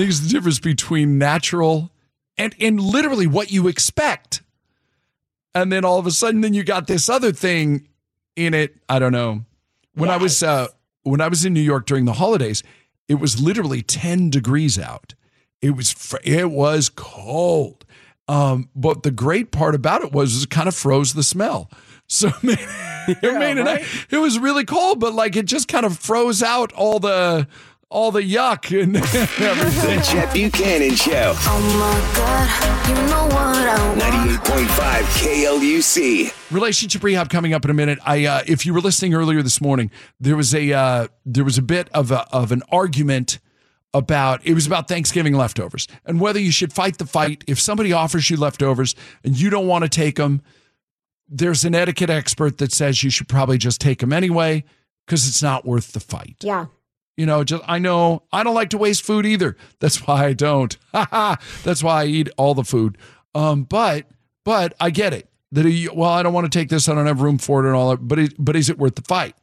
natural and literally what you expect. And then all of a sudden you got this other thing in it. I don't know. When I was in New York during the holidays, it was literally 10 degrees out. It was cold. But the great part about it was it kind of froze the smell. So it was really cold, but it just kind of froze out all the yuck and everything. The Chet Buchanan Show. Oh my God, you know what I want. 98.5 KLUC. Relationship rehab coming up in a minute. If you were listening earlier this morning, there was a bit of an argument about Thanksgiving leftovers and whether you should fight the fight. If somebody offers you leftovers and you don't want to take them, there's an etiquette expert that says you should probably just take them anyway because it's not worth the fight. Yeah. I know I don't like to waste food either. That's why I don't. That's why I eat all the food. But I get it. I don't want to take this. I don't have room for it and all that. But is it worth the fight?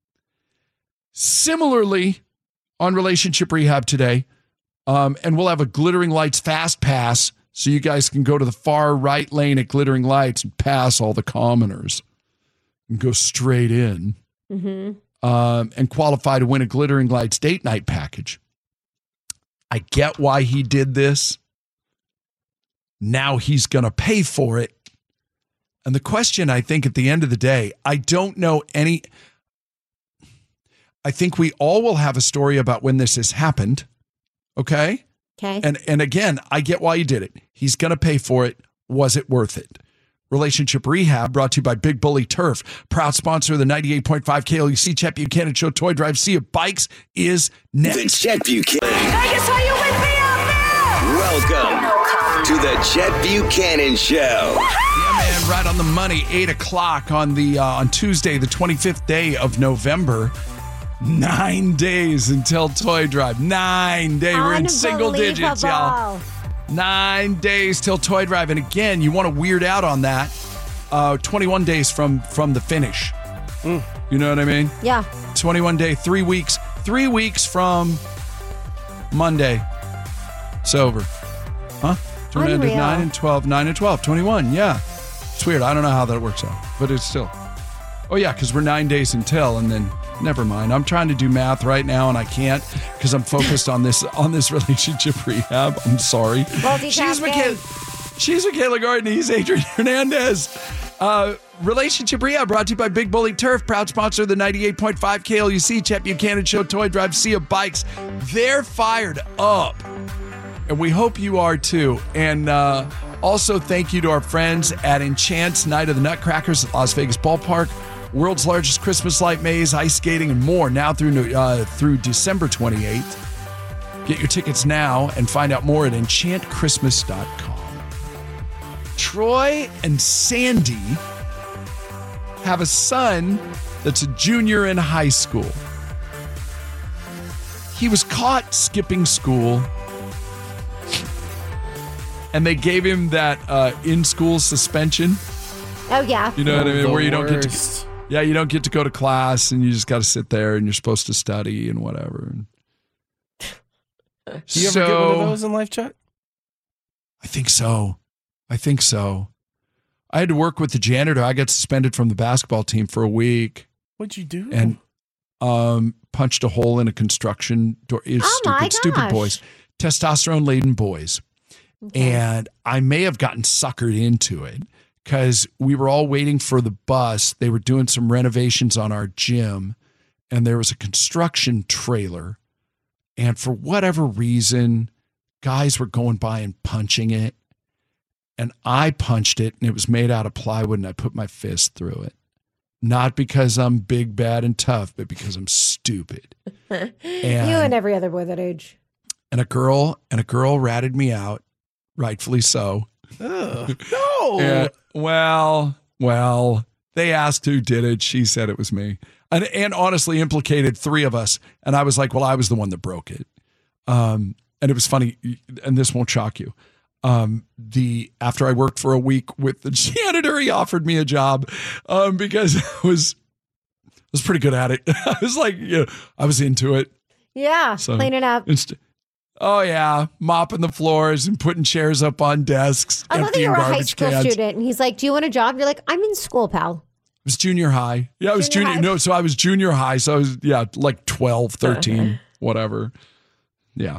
Similarly, on Relationship Rehab today, and we'll have a Glittering Lights Fast Pass so you guys can go to the far right lane at Glittering Lights and pass all the commoners and go straight in. Mm-hmm. And qualify to win a Glittering Lights date night package. I get why he did this. Now he's going to pay for it. And the question, I think, at the end of the day, I don't know any. I think we all will have a story about when this has happened. Okay? Okay. And again, I get why he did it. He's going to pay for it. Was it worth it? Relationship Rehab brought to you by Big Bully Turf, proud sponsor of the 98.5 KLUC Chet Buchanan Show Toy Drive Sea of Bikes is next. The Chet Buchanan. Vegas, are you with me out there? Welcome to the Chet Buchanan Show. Yeah, man, right on the money. 8 o'clock on Tuesday, the 25th day of November. 9 days until Toy Drive. 9 days. We're in single digits, y'all. 9 days till Toy Drive. And again, you want to weird out on that. 21 days from the finish. You know what I mean? Yeah. 21 day, 3 weeks. 3 weeks from Monday. It's over. Huh? 9 and 12. 9 and 12. 21. Yeah. It's weird. I don't know how that works out. But it's still. Oh, yeah, because we're 9 days until, and then never mind. I'm trying to do math right now, and I can't because I'm focused on this relationship rehab. I'm sorry. She's Michaela Gordon. He's Adrian Hernandez. Relationship Rehab brought to you by Big Bully Turf, proud sponsor of the 98.5 KLUC Chet Buchanan Show Toy Drive Sea of Bikes. They're fired up, and we hope you are too. And also thank you to our friends at Enchant's Night of the Nutcrackers at Las Vegas Ballpark. World's largest Christmas light maze, ice skating, and more now through December 28th. Get your tickets now and find out more at enchantchristmas.com. Troy and Sandy have a son that's a junior in high school. He was caught skipping school, and they gave him that in-school suspension. Oh, yeah. You know what I mean? Where you don't get to... Yeah, you don't get to go to class, and you just got to sit there, and you're supposed to study and whatever. Do you ever get one of those in life, Chet? I think so. I had to work with the janitor. I got suspended from the basketball team for a week. What'd you do? And punched a hole in a construction door. Stupid boys. Testosterone-laden boys. Okay. And I may have gotten suckered into it. because we were all waiting for the bus. They were doing some renovations on our gym, and there was a construction trailer. And for whatever reason, guys were going by and punching it. And I punched it, and it was made out of plywood, and I put my fist through it. Not because I'm big, bad, and tough, but because I'm stupid. You and every other boy that age. And a girl ratted me out, rightfully so. No. And, well, they asked who did it. She said it was me. And honestly implicated three of us. And I was like, well, I was the one that broke it. And it was funny, and this won't shock you. After I worked for a week with the janitor, he offered me a job because I was pretty good at it. I was like, I was into it. Yeah, so, cleaning up. Mopping the floors and putting chairs up on desks. I love that you're a high school student, and he's like, "Do you want a job?" You're like, "I'm in school, pal." It was junior high. Yeah, I was junior. No, so I was junior high. So I was, like 12, 13, whatever. Yeah.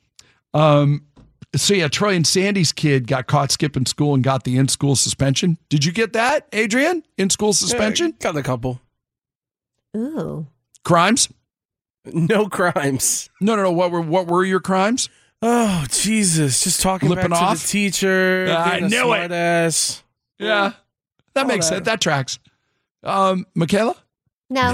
So Troy and Sandy's kid got caught skipping school and got the in-school suspension. Did you get that, Adrian? In-school suspension? Got a couple. Ooh. Crimes? No crimes. No. What were your crimes? Oh, Jesus. Just talking Lipping back off? to the teacher. I knew it. Ass. Yeah. That makes sense. That tracks. Michaela? No.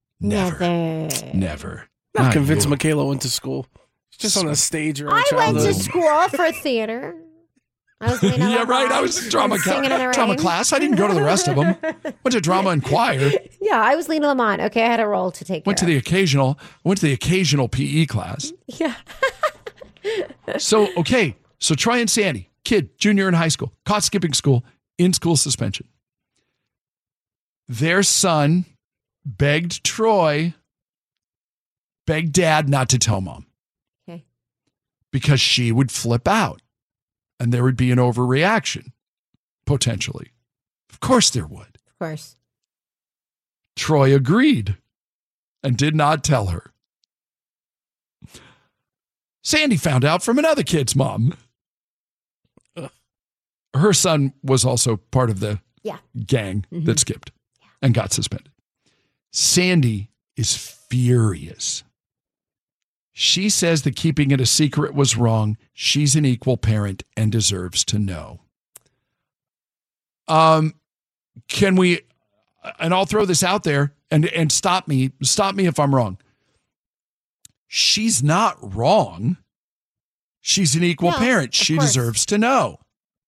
Never. Not convinced Michaela went to school. She's just on a stage or I went to school for theater. I was right. I was drama class. I didn't go to the rest of them. Went to drama and choir. Yeah, I was Lena Lamont. Okay, I had a role to take. Went to the occasional PE class. Yeah. So Troy and Sandy, kid, junior in high school, caught skipping school, in school suspension. Their son begged dad not to tell mom. Okay. Because she would flip out and there would be an overreaction, potentially. Of course there would. Of course. Troy agreed and did not tell her. Sandy found out from another kid's mom. Her son was also part of the gang that skipped and got suspended. Sandy is furious. She says that keeping it a secret was wrong. She's an equal parent and deserves to know. Can we, and I'll throw this out there and stop me if I'm wrong. She's not wrong. She's an equal parent. She deserves to know.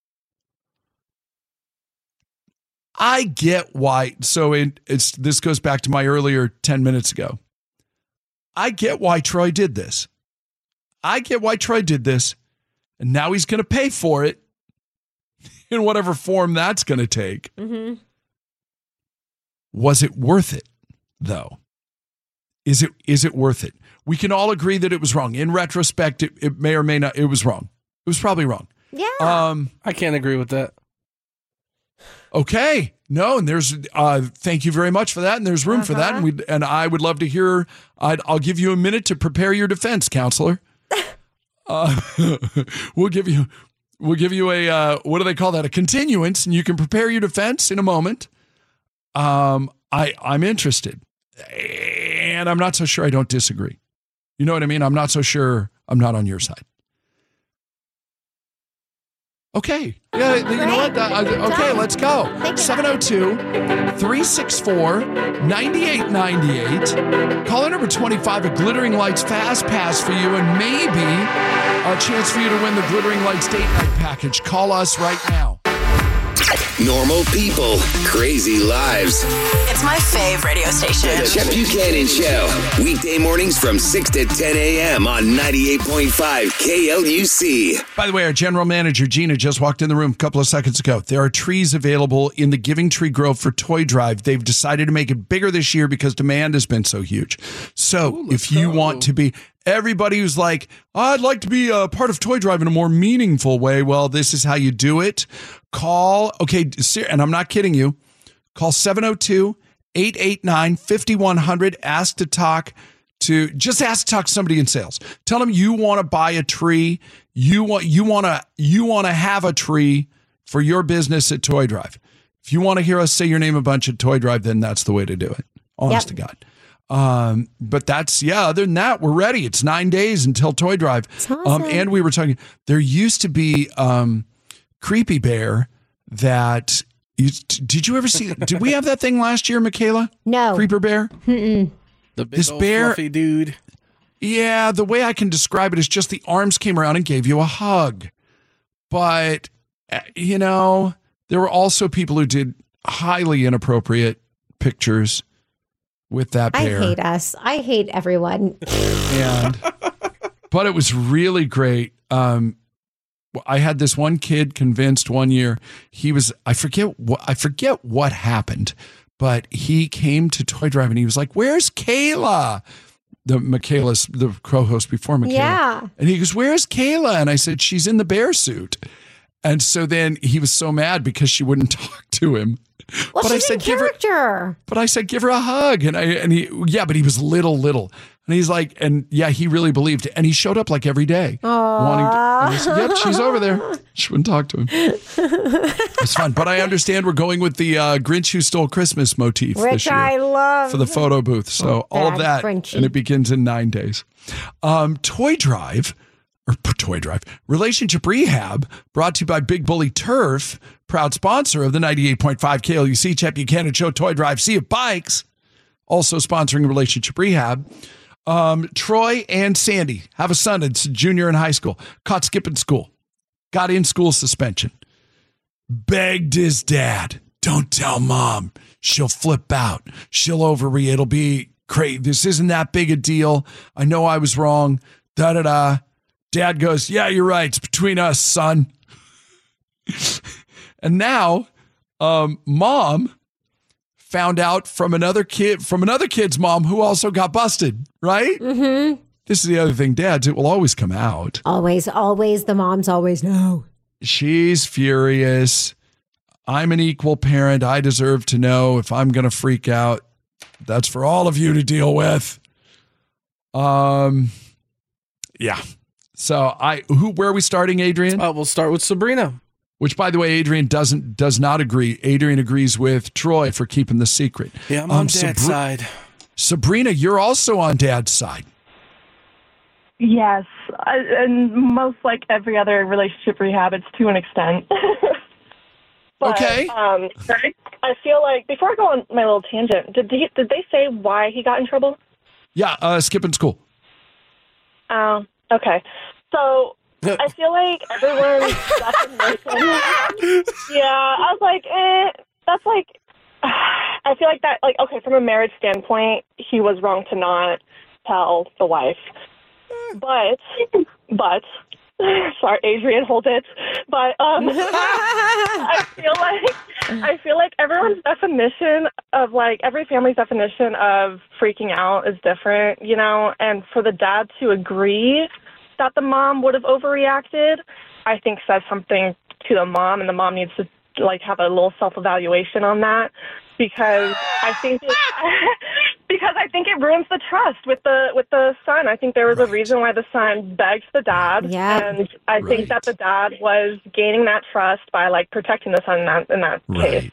I get why. So this goes back to my earlier 10 minutes ago. I get why Troy did this. And now he's going to pay for it in whatever form that's going to take. Mm-hmm. Was it worth it, though? Is it worth it? We can all agree that it was wrong. In retrospect, it may or may not. It was wrong. It was probably wrong. Yeah. I can't agree with that. Okay. No, and there's thank you very much for that, and there's room for that, and I would love to hear. I'll give you a minute to prepare your defense, counselor. We'll give you a what do they call that? A continuance, and you can prepare your defense in a moment. I'm interested, and I'm not so sure I don't disagree. You know what I mean? I'm not so sure I'm not on your side. Okay. Yeah, you know what? Okay, let's go. 702-364-9898. Caller number 25, a Glittering Lights Fast Pass for you, and maybe a chance for you to win the Glittering Lights Date Night Package. Call us right now. Normal people, crazy lives. It's my fave radio station. The Chet Buchanan Show. Weekday mornings from 6 to 10 a.m. on 98.5 KLUC. By the way, our general manager, Gina, just walked in the room a couple of seconds ago. There are trees available in the Giving Tree Grove for Toy Drive. They've decided to make it bigger this year because demand has been so huge. So if you want to be... Everybody who's like, I'd like to be a part of Toy Drive in a more meaningful way. Well, this is how you do it. Call, and I'm not kidding you, call 702-889-5100. Ask to talk to somebody in sales. Tell them you want to buy a tree. You want to have a tree for your business at Toy Drive. If you want to hear us say your name a bunch at Toy Drive, then that's the way to do it. Honest to God. But that's, other than that, we're ready. It's 9 days until Toy Drive. Awesome. And we were talking, there used to be Creepy Bear that, did you ever see, did we have that thing last year, Michaela? No. Creeper Bear? Mm-mm. The big old fluffy dude. Yeah, the way I can describe it is just the arms came around and gave you a hug. But, there were also people who did highly inappropriate pictures with that bear. I hate us. I hate everyone. But it was really great. I had this one kid convinced one year. He was, I forget what happened, but he came to Toy Drive and he was like, "Where's Kayla?" Michaela's the co-host before Michaela. Yeah. And he goes, "Where's Kayla?" And I said, "She's in the bear suit." And so then he was so mad because she wouldn't talk to him. Well, but she's in character. I said, give her a hug. But he was little. And he's like, he really believed it. And he showed up like every day. And I said, yep, she's over there. She wouldn't talk to him. It's fun. But I understand we're going with the Grinch Who Stole Christmas motif Which this year. I love. For the photo booth. So all of that. Grinchy. And it begins in 9 days. Toy Drive, Relationship Rehab, brought to you by Big Bully Turf, proud sponsor of the 98.5 KLUC Chet Buchanan Show Toy Drive Sea of Bikes, also sponsoring Relationship Rehab. Troy and Sandy have a son that's a junior in high school, caught skipping school, got in school suspension, begged his dad, "Don't tell mom. She'll flip out. She'll overreact. It'll be crazy. This isn't that big a deal. I know I was wrong. Da-da-da." Dad goes, "Yeah, you're right. It's between us, son." And now, mom found out from another kid's mom who also got busted, right? Mm-hmm. This is the other thing, dads, it will always come out. Always. The moms always know. She's furious. I'm an equal parent. I deserve to know if I'm going to freak out. That's for all of you to deal with. Yeah. So where are we starting, Adrian? We'll start with Sabrina. Which, by the way, Adrian does not agree. Adrian agrees with Troy for keeping the secret. Yeah, I'm on Dad's side. Sabrina, you're also on Dad's side. Yes, and most like every other relationship rehab, it's to an extent. But, okay. I feel like before I go on my little tangent, did they say why he got in trouble? Yeah, skipping school. Oh, okay. So I feel like everyone's definition. Yeah, I was like, that's like. I feel like that, like, okay, from a marriage standpoint, he was wrong to not tell the wife. But, sorry, Adrian, hold it. But I feel like everyone's definition of, like, every family's definition of freaking out is different, you know. And for the dad to agree that the mom would have overreacted, I think says something to the mom, and the mom needs to, like, have a little self-evaluation on that, because I think it ruins the trust with the son. I think there was a reason why the son begged the dad, and I think that the dad was gaining that trust by, like, protecting the son in that case.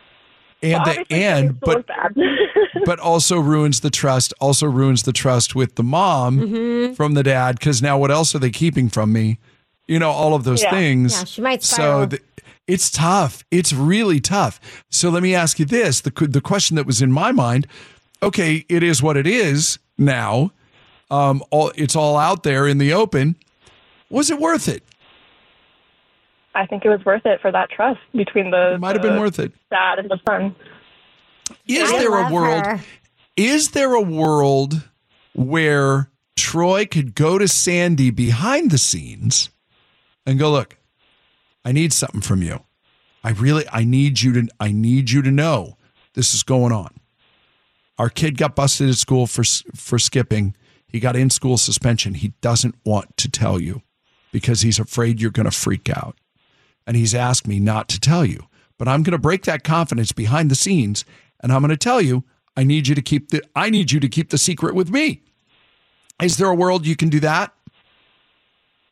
But also ruins the trust. Also ruins the trust with the mom from the dad, because now what else are they keeping from me? You know, all of those things. Yeah, she might spiral. So it's tough. It's really tough. So let me ask you this: the question that was in my mind. Okay, it is what it is now. It's all out there in the open. Was it worth it? I think it was worth it for that trust between the. It might have been worth it. Dad and the son. Is there a world where Troy could go to Sandy behind the scenes and go, "Look, I need something from you. I need you to know this is going on. Our kid got busted at school for skipping. He got in school suspension. He doesn't want to tell you because he's afraid you're going to freak out. And he's asked me not to tell you, but I'm going to break that confidence behind the scenes, and I'm going to tell you, I need you to keep the secret with me." Is there a world you can do that?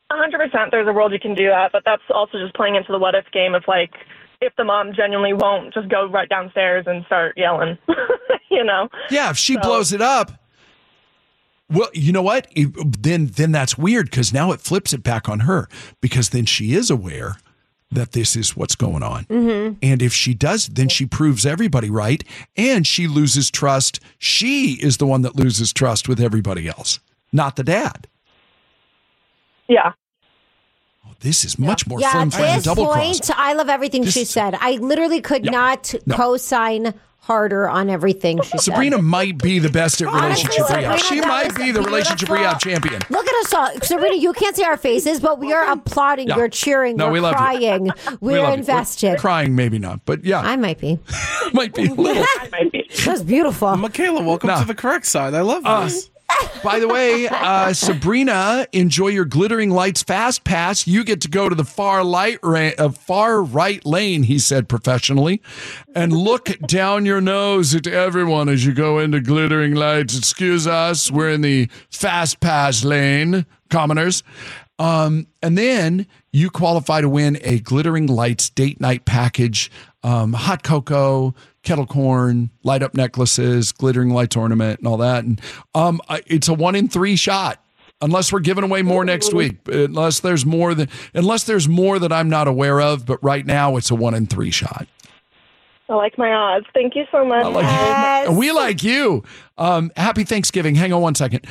100% there's a world you can do that, but that's also just playing into the what if game of like, if the mom genuinely won't just go right downstairs and start yelling, you know? Yeah, if she blows it up, well, you know what? Then that's weird because now it flips it back on her because then she is aware that this is what's going on. Mm-hmm. And if she does, then she proves everybody right and she loses trust. She is the one that loses trust with everybody else, not the dad. Yeah. Oh, this is much more Yeah, fun at than this double cross. point, I love everything she said. I literally could not co-sign harder on everything she said. Sabrina might be the best at Honestly, relationship rehab. Sabrina, She that might was be the relationship beautiful. rehab champion. Look at us all. Sabrina, you can't see our faces, but we are applauding. Yeah. We're cheering. No, we're we love you. crying. We We're love you. invested. We're crying, maybe not, but yeah. I might be. Might be a little. That was beautiful. Michaela, welcome to the correct side. I love this. By the way, Sabrina, enjoy your Glittering Lights Fast Pass. You get to go to the far right lane, he said professionally, and look down your nose at everyone as you go into Glittering Lights. Excuse us, we're in the Fast Pass lane, commoners. And then you qualify to win a Glittering Lights date night package, hot cocoa, kettle corn, light up necklaces, glittering lights ornament, and all that. And it's a 1 in 3 shot, unless we're giving away more next week. Unless there's more that I'm not aware of. But right now, it's a 1 in 3 shot. I like my odds. Thank you so much. And we like you. Happy Thanksgiving. Hang on one second.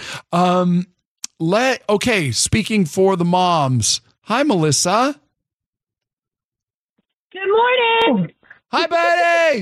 Okay, speaking for the moms. Hi, Melissa. Good morning. Hi, Betty.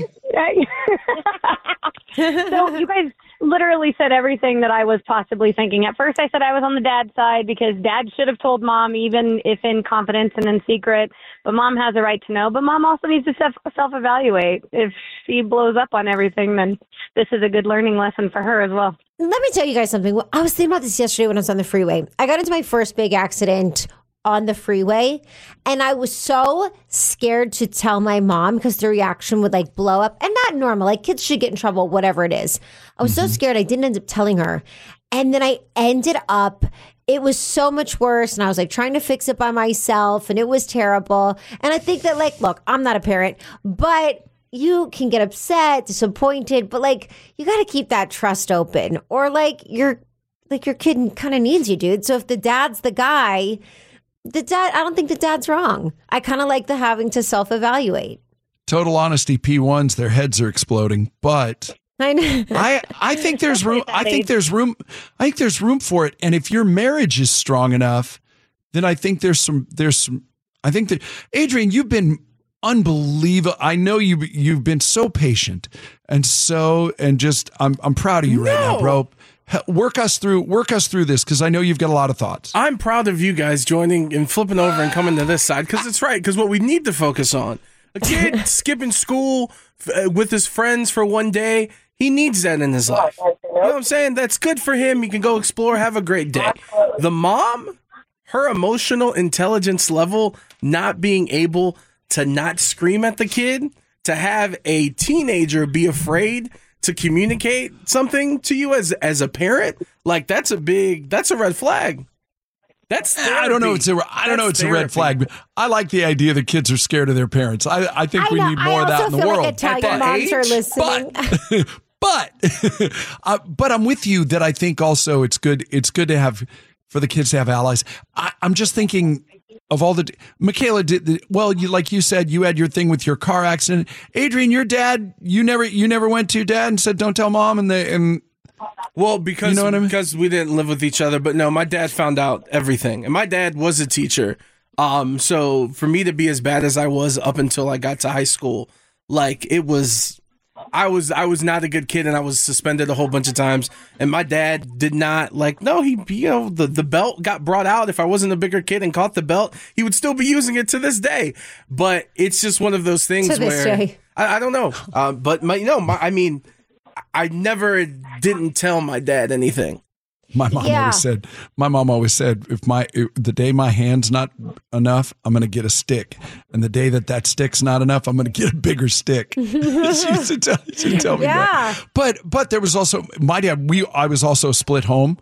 So you guys literally said everything that I was possibly thinking. At first, I said I was on the dad side because dad should have told mom, even if in confidence and in secret. But mom has a right to know. But mom also needs to self-evaluate. If she blows up on everything, then this is a good learning lesson for her as well. Let me tell you guys something. I was thinking about this yesterday when I was on the freeway. I got into my first big accident on the freeway, and I was so scared to tell my mom because the reaction would like blow up, and not normal. Like kids should get in trouble, whatever it is. I was so scared I didn't end up telling her. And then I ended up, it was so much worse. And I was like trying to fix it by myself, and it was terrible. And I think that like, look, I'm not a parent, but you can get upset, disappointed, but like you got to keep that trust open, or like your kid kind of needs you, dude. So if the dad's the guy, I don't think the dad's wrong. I kind of like the having to self-evaluate. Total honesty, P1s, their heads are exploding, but I know. I think there's room. I think there's room for it. And if your marriage is strong enough, then I think there's some. I think that Adrian, you've been unbelievable. I know you've been so patient and just I'm proud of you right now, bro. Work us through this because I know you've got a lot of thoughts. I'm proud of you guys joining and flipping over and coming to this side because it's right. Because what we need to focus on, a kid skipping school with his friends for one day, he needs that in his life. You know what I'm saying? That's good for him. He can go explore, have a great day. The mom, her emotional intelligence level, not being able to not scream at the kid, to have a teenager be afraid to communicate something to you as a parent, like that's a red flag. That's therapy. I don't know. It's a red flag. But I like the idea that kids are scared of their parents. I think we need more of that in the world. I also feel like Italian moms are listening. But I'm with you that I think also it's good to have for the kids to have allies. I'm just thinking of all the Michaela like you said, you had your thing with your car accident. Adrian, your dad, you never went to dad and said don't tell mom well, because you know what I mean? Because we didn't live with each other. But no, my dad found out everything, and my dad was a teacher. So for me to be as bad as I was up until I got to high school, like I was not a good kid, and I was suspended a whole bunch of times. And my dad did not the belt got brought out. If I wasn't a bigger kid and caught the belt, he would still be using it to this day. But it's just one of those things where I don't know. But I never didn't tell my dad anything. My mom always said, if the day my hand's not enough, I'm going to get a stick. And the day that stick's not enough, I'm going to get a bigger stick. She used to tell me that. But there was also my dad, I was also split home.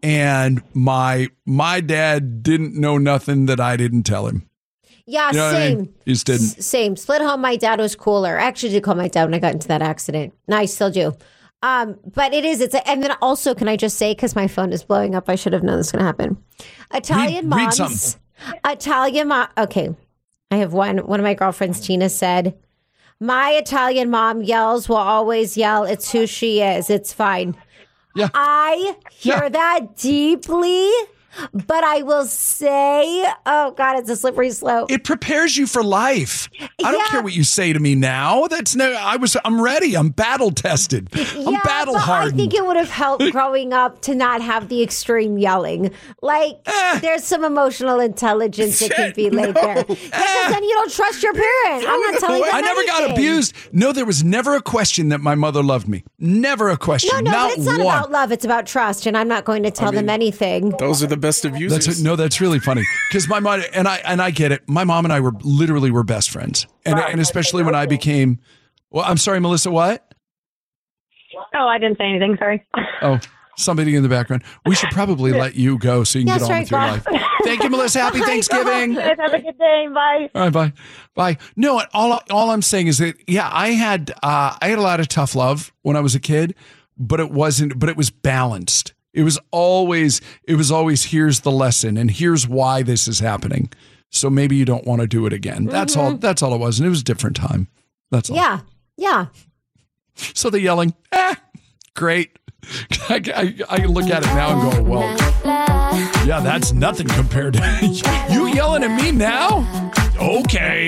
And my dad didn't know nothing that I didn't tell him. Yeah, You know what I same. mean? He just didn't. Same. Split home, my dad was cooler. I actually did call my dad when I got into that accident. No, I still do. But and then also, can I just say, because my phone is blowing up, I should have known this was going to happen. Italian Read moms. something. Italian mom. Okay. I have one of my girlfriends, Tina, said, my Italian mom yells, will always yell. It's who she is. It's fine. Yeah. I hear that deeply. But I will say, oh God, it's a slippery slope. It prepares you for life. I don't care what you say to me now. I'm ready. I'm battle tested. I'm battle hardened. I think it would have helped growing up to not have the extreme yelling. Like, there's some emotional intelligence that can be laid there. Because then you don't trust your parent. I'm not telling them I never got anything. abused. No, there was never a question that my mother loved me. Never a question. No, not it's not one. about love. It's about trust. And I'm not going to tell them anything. Those are the best of users. That's really funny because my mom and I get it. My mom and I were best friends, and especially when I became. Well, I'm sorry, Melissa. What? Oh, I didn't say anything. Sorry. Oh, somebody in the background. We should probably let you go so you can get on with your life. Thank you, Melissa. Happy Thanksgiving. Have a good day. Bye. All right, bye. No, all I'm saying is that I had a lot of tough love when I was a kid, but it was balanced. It was always here's the lesson and here's why this is happening. So maybe you don't want to do it again. That's all it was. And it was a different time. That's all. Yeah. So the yelling, great. I look at it now and go, well, yeah, that's nothing compared to you yelling at me now. Okay,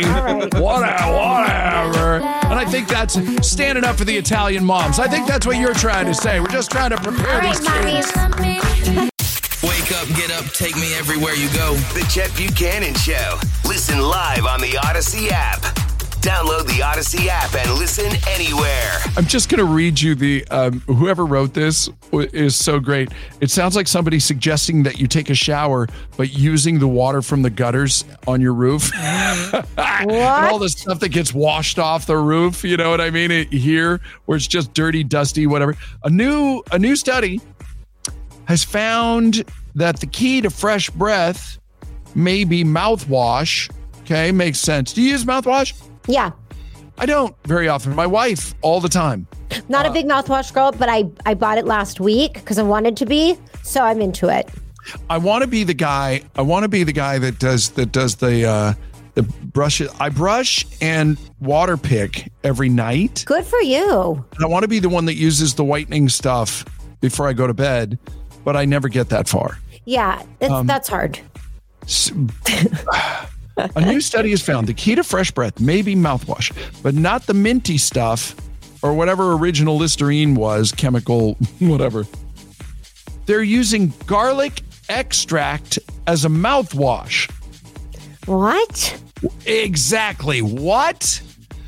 whatever. And I think that's standing up for the Italian moms. I think that's what you're trying to say. We're just trying to prepare these kids. Wake up, get up, take me everywhere you go. The Chet Buchanan Show. Listen live on the Odyssey app. Download the Odyssey app and listen anywhere. I'm just going to read you whoever wrote this is so great. It sounds like somebody suggesting that you take a shower, but using the water from the gutters on your roof. And all the stuff that gets washed off the roof. You know what I mean? Here, where it's just dirty, dusty, whatever. A new study has found that the key to fresh breath may be mouthwash. Okay, makes sense. Do you use mouthwash? Yeah. I don't very often. My wife, all the time. Not a big mouthwash girl, but I bought it last week because I wanted to be, so I'm into it. I want to be the guy that does the brush. I brush and water pick every night. Good for you. And I want to be the one that uses the whitening stuff before I go to bed, but I never get that far. Yeah, that's hard. A new study has found the key to fresh breath may be mouthwash, but not the minty stuff or whatever original Listerine was, chemical, whatever. They're using garlic extract as a mouthwash. What? Exactly. What?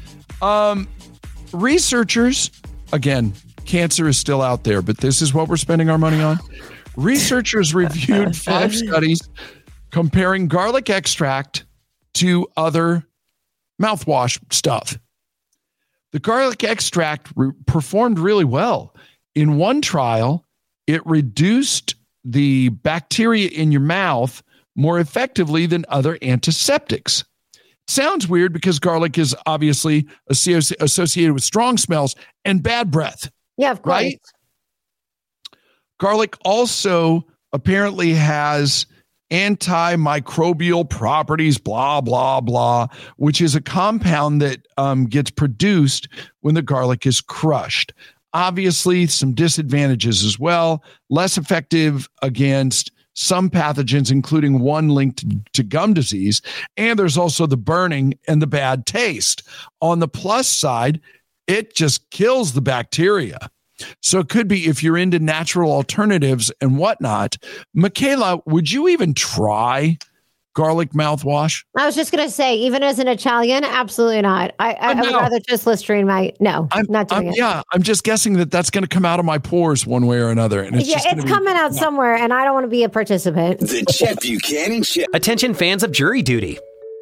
Researchers, again, cancer is still out there, but this is what we're spending our money on. Researchers reviewed 5 studies comparing garlic extract to other mouthwash stuff. The garlic extract performed really well. In one trial, it reduced the bacteria in your mouth more effectively than other antiseptics. Sounds weird because garlic is obviously associated with strong smells and bad breath. Yeah, of course. Right? Garlic also apparently has antimicrobial properties, blah, blah, blah, which is a compound that gets produced when the garlic is crushed. Obviously, some disadvantages as well. Less effective against some pathogens, including one linked to gum disease. And there's also the burning and the bad taste. On the plus side, it just kills the bacteria. So it could be if you're into natural alternatives and whatnot. Michaela, would you even try garlic mouthwash? I was just going to say, even as an Italian, absolutely not. I would rather just Listerine not doing it. Yeah, I'm just guessing that that's going to come out of my pores one way or another. And it's coming out somewhere, and I don't want to be a participant. The Chet Buchanan Show. Attention fans of Jury Duty.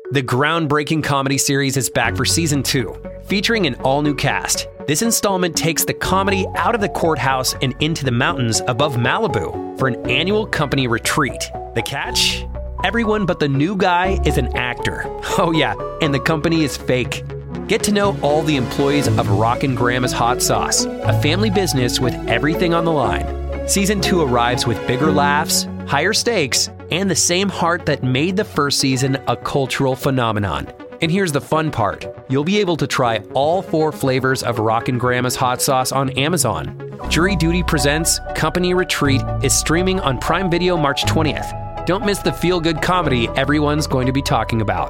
The groundbreaking comedy series is back for season 2, featuring an all-new cast. This installment takes the comedy out of the courthouse and into the mountains above Malibu for an annual company retreat. The catch? Everyone but the new guy is an actor. Oh yeah, and the company is fake. Get to know all the employees of Rockin' Grandma's Hot Sauce, a family business with everything on the line. Season 2 arrives with bigger laughs, higher stakes, and the same heart that made the first season a cultural phenomenon. And here's the fun part. You'll be able to try all 4 flavors of Rockin' Grandma's Hot Sauce on Amazon. Jury Duty Presents Company Retreat is streaming on Prime Video March 20th. Don't miss the feel-good comedy everyone's going to be talking about.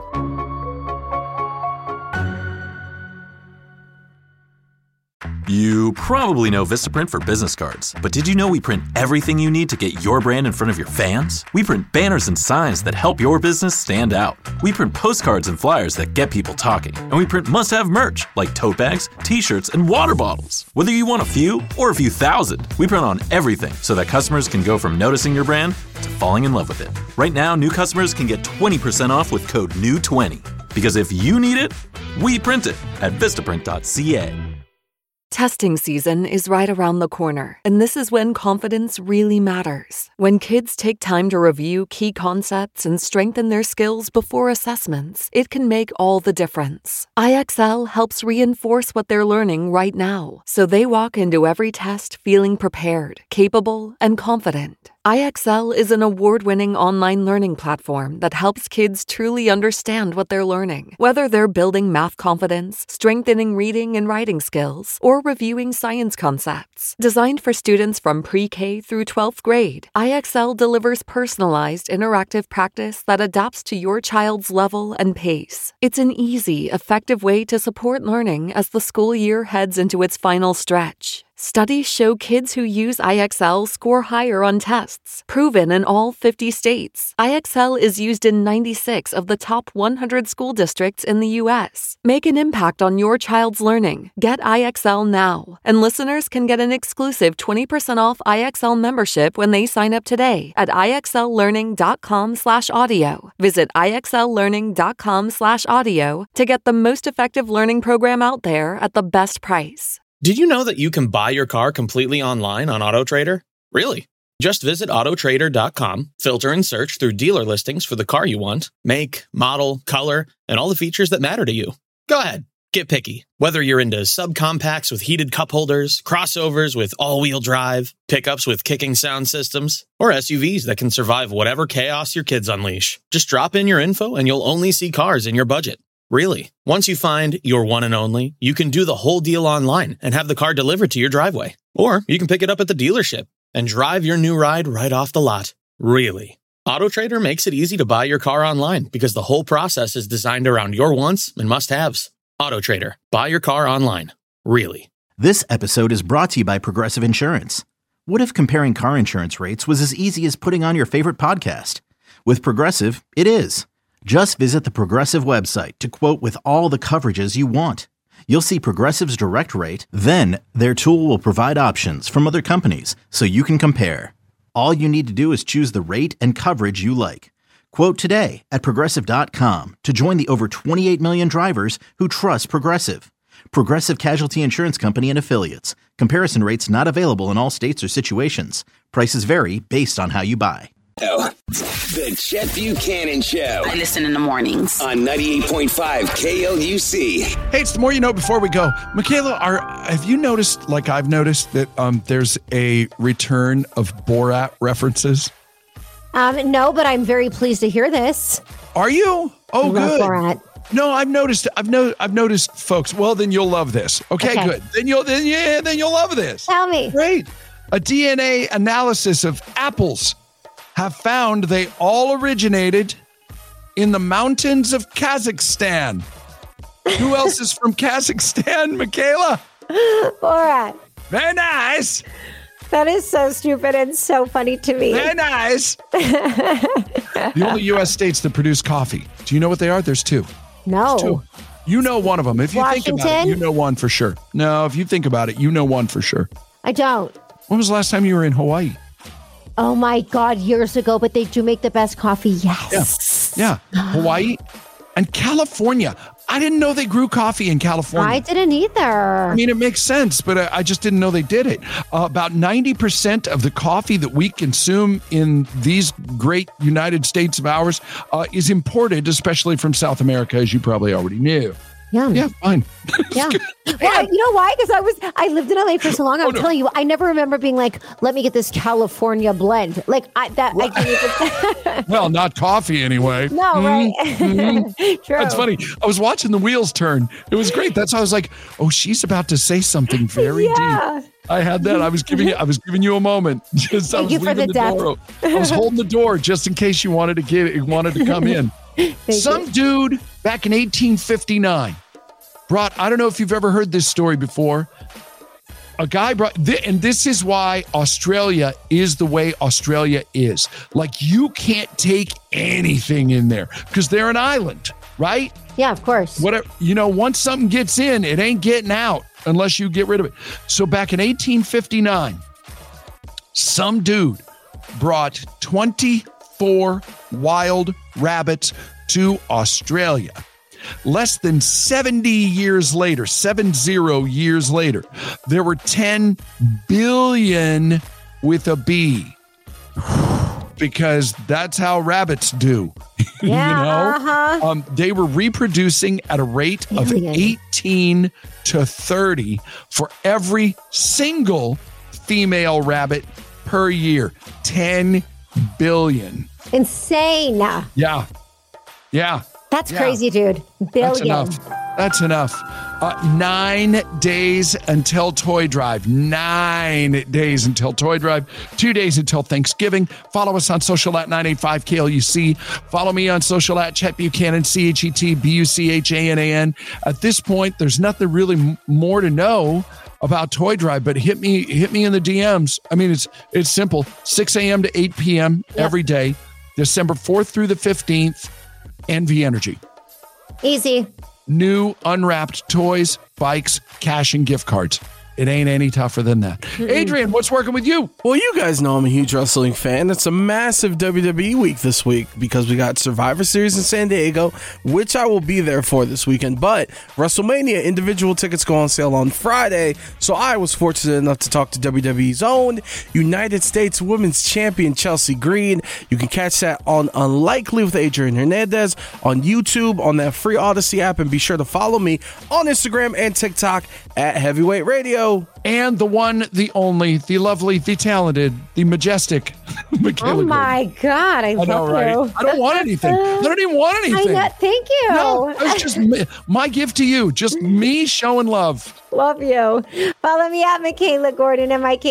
You probably know Vistaprint for business cards, but did you know we print everything you need to get your brand in front of your fans? We print banners and signs that help your business stand out. We print postcards and flyers that get people talking. And we print must-have merch like tote bags, t-shirts, and water bottles. Whether you want a few or a few thousand, we print on everything so that customers can go from noticing your brand to falling in love with it. Right now, new customers can get 20% off with code NEW20. Because if you need it, we print it at Vistaprint.ca. Testing season is right around the corner, and this is when confidence really matters. When kids take time to review key concepts and strengthen their skills before assessments, it can make all the difference. IXL helps reinforce what they're learning right now, so they walk into every test feeling prepared, capable, and confident. IXL is an award-winning online learning platform that helps kids truly understand what they're learning. Whether they're building math confidence, strengthening reading and writing skills, or reviewing science concepts. Designed for students from pre-K through 12th grade, IXL delivers personalized, interactive practice that adapts to your child's level and pace. It's an easy, effective way to support learning as the school year heads into its final stretch. Studies show kids who use IXL score higher on tests, proven in all 50 states. IXL is used in 96 of the top 100 school districts in the U.S. Make an impact on your child's learning. Get IXL now. And listeners can get an exclusive 20% off IXL membership when they sign up today at IXLlearning.com/audio. Visit IXLlearning.com/audio to get the most effective learning program out there at the best price. Did you know that you can buy your car completely online on AutoTrader? Really? Just visit autotrader.com, filter and search through dealer listings for the car you want, make, model, color, and all the features that matter to you. Go ahead, get picky. Whether you're into subcompacts with heated cup holders, crossovers with all-wheel drive, pickups with kicking sound systems, or SUVs that can survive whatever chaos your kids unleash. Just drop in your info and you'll only see cars in your budget. Really. Once you find your one and only, you can do the whole deal online and have the car delivered to your driveway. Or you can pick it up at the dealership and drive your new ride right off the lot. Really. AutoTrader makes it easy to buy your car online because the whole process is designed around your wants and must-haves. AutoTrader. Buy your car online. Really. This episode is brought to you by Progressive Insurance. What if comparing car insurance rates was as easy as putting on your favorite podcast? With Progressive, it is. Just visit the Progressive website to quote with all the coverages you want. You'll see Progressive's direct rate, then their tool will provide options from other companies so you can compare. All you need to do is choose the rate and coverage you like. Quote today at Progressive.com to join the over 28 million drivers who trust Progressive. Progressive Casualty Insurance Company and Affiliates. Comparison rates not available in all states or situations. Prices vary based on how you buy. The Chet Buchanan Show. I listen in the mornings. On 98.5 KLUC. Hey, it's The More You Know before we go. Michaela, have you noticed, like I've noticed, that there's a return of Borat references? No, but I'm very pleased to hear this. Are you? Oh, good. Borat. No, I've noticed. I've noticed, folks. Well, then you'll love this. Okay. Good. Then you'll love this. Tell me. Great. A DNA analysis of apples have found they all originated in the mountains of Kazakhstan. Who else is from Kazakhstan, Michaela? Borat. Very nice. That is so stupid and so funny to me. Very nice. The only U.S. states that produce coffee. Do you know what they are? There's 2. No. There's 2. You know one of them. If you Washington? think about it, you know one for sure. No, if you think about it, you know one for sure. I don't. When was the last time you were in Hawaii? Oh my God, years ago, but they do make the best coffee. Yes. Yeah. Hawaii And California, I didn't know they grew coffee in California. I didn't either. I mean, it makes sense, but I just didn't know they did it. About 90% of the coffee that we consume in these great United States of ours is imported, especially from South America, as you probably already knew. Yeah, fine. Yeah. Well, you know why? Because I lived in LA for so long. I'm telling you, I never remember being like, let me get this California blend. Like I can't even. Well, not coffee anyway. No, right? True. That's funny. I was watching the wheels turn. It was great. That's how I was like, oh, she's about to say something very deep. I had that. I was giving you a moment. Thank you for the door. I was holding the door just in case you wanted to come in. Some dude back in 1859 brought, I don't know if you've ever heard this story before. A guy brought, and this is why Australia is the way Australia is. Like, you can't take anything in there because they're an island, right? Yeah, of course. Whatever, once something gets in, it ain't getting out unless you get rid of it. So back in 1859, some dude brought 24 wild rabbits to Australia. Less than 70 years later, 70 years later, there were 10 billion with a B. Because that's how rabbits do. Yeah, They were reproducing at a rate of 18 to 30 for every single female rabbit per year. 10 billion. Insane. Yeah. That's crazy, dude. Billion. That's enough. 9 days until Toy Drive. 9 days until Toy Drive. 2 days until Thanksgiving. Follow us on social at 985KLUC. Follow me on social at Chet Buchanan, ChetBuchanan. At this point, there's nothing really more to know about Toy Drive, but hit me in the DMs. I mean, it's simple. 6 a.m. to 8 p.m. every day, December 4th through the 15th. NV Energy. Easy. New unwrapped toys, bikes, cash, and gift cards. It ain't any tougher than that. Mm-hmm. Adrian, what's working with you? Well, you guys know I'm a huge wrestling fan. It's a massive WWE week this week because we got Survivor Series in San Diego, which I will be there for this weekend. But WrestleMania individual tickets go on sale on Friday. So I was fortunate enough to talk to WWE's own United States Women's Champion Chelsea Green. You can catch that on Unlikely with Adrian Hernandez on YouTube on that free Odyssey app. And be sure to follow me on Instagram and TikTok at Heavyweight Radio. And the one, the only, the lovely, the talented, the majestic Michaela. Oh my God, I love know, right? you. I don't want anything. I don't even want anything. Thank you. No, it's just my gift to you. Just me showing love. Love you. Follow me at Michaela Gordon,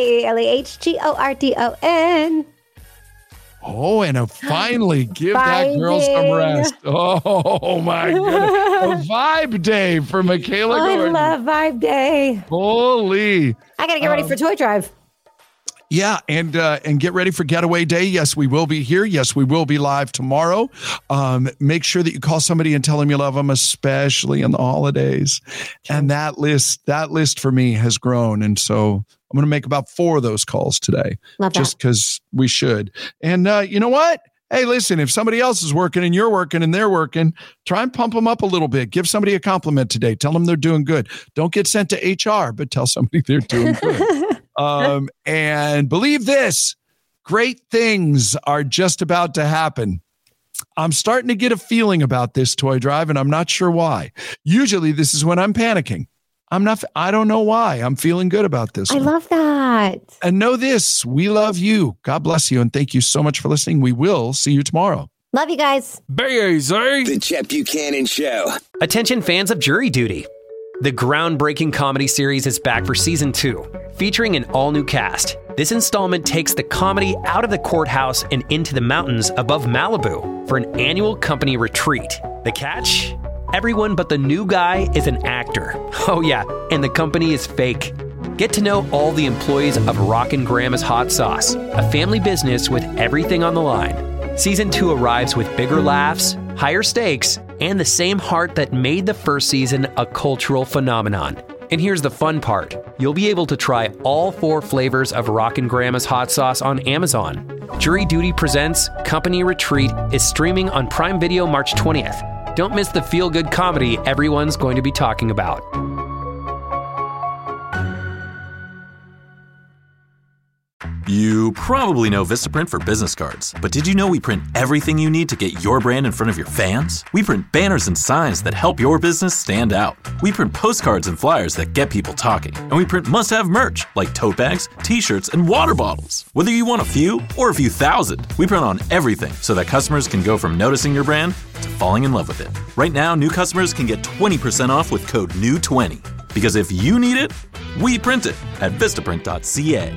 MIKALAHGORDON. Oh, and finally give that girl some rest. Oh, my goodness. A vibe day for Michaela Gordon. I love Vibe Day. Holy. I got to get ready for Toy Drive. Yeah, and get ready for Getaway Day. Yes, we will be here. Yes, we will be live tomorrow. Make sure that you call somebody and tell them you love them, especially in the holidays. And that list for me has grown. And so I'm going to make about 4 of those calls today. Just because we should. And you know what? Hey, listen, if somebody else is working and you're working and they're working, try and pump them up a little bit. Give somebody a compliment today. Tell them they're doing good. Don't get sent to HR, but tell somebody they're doing good. And believe this, great things are just about to happen. I'm starting to get a feeling about this Toy Drive, and I'm not sure why. Usually this is when I'm panicking. I don't know why. I'm feeling good about this. I love that. And know this, we love you. God bless you. And thank you so much for listening. We will see you tomorrow. Love you guys. The Chet Buchanan Show. Attention fans of Jury Duty. The groundbreaking comedy series is back for season 2, featuring an all-new cast. This installment takes the comedy out of the courthouse and into the mountains above Malibu for an annual company retreat. The catch? Everyone but the new guy is an actor. Oh yeah, and the company is fake. Get to know all the employees of Rockin' Grandma's Hot Sauce, a family business with everything on the line. Season 2 arrives with bigger laughs, higher stakes, and the same heart that made the first season a cultural phenomenon. And here's the fun part. You'll be able to try all 4 flavors of Rockin' Grandma's Hot Sauce on Amazon. Jury Duty Presents Company Retreat is streaming on Prime Video March 20th. Don't miss the feel-good comedy everyone's going to be talking about. You probably know Vistaprint for business cards, but did you know we print everything you need to get your brand in front of your fans? We print banners and signs that help your business stand out. We print postcards and flyers that get people talking. And we print must-have merch like tote bags, t-shirts, and water bottles. Whether you want a few or a few thousand, we print on everything so that customers can go from noticing your brand to falling in love with it. Right now, new customers can get 20% off with code NEW20. Because if you need it, we print it at Vistaprint.ca.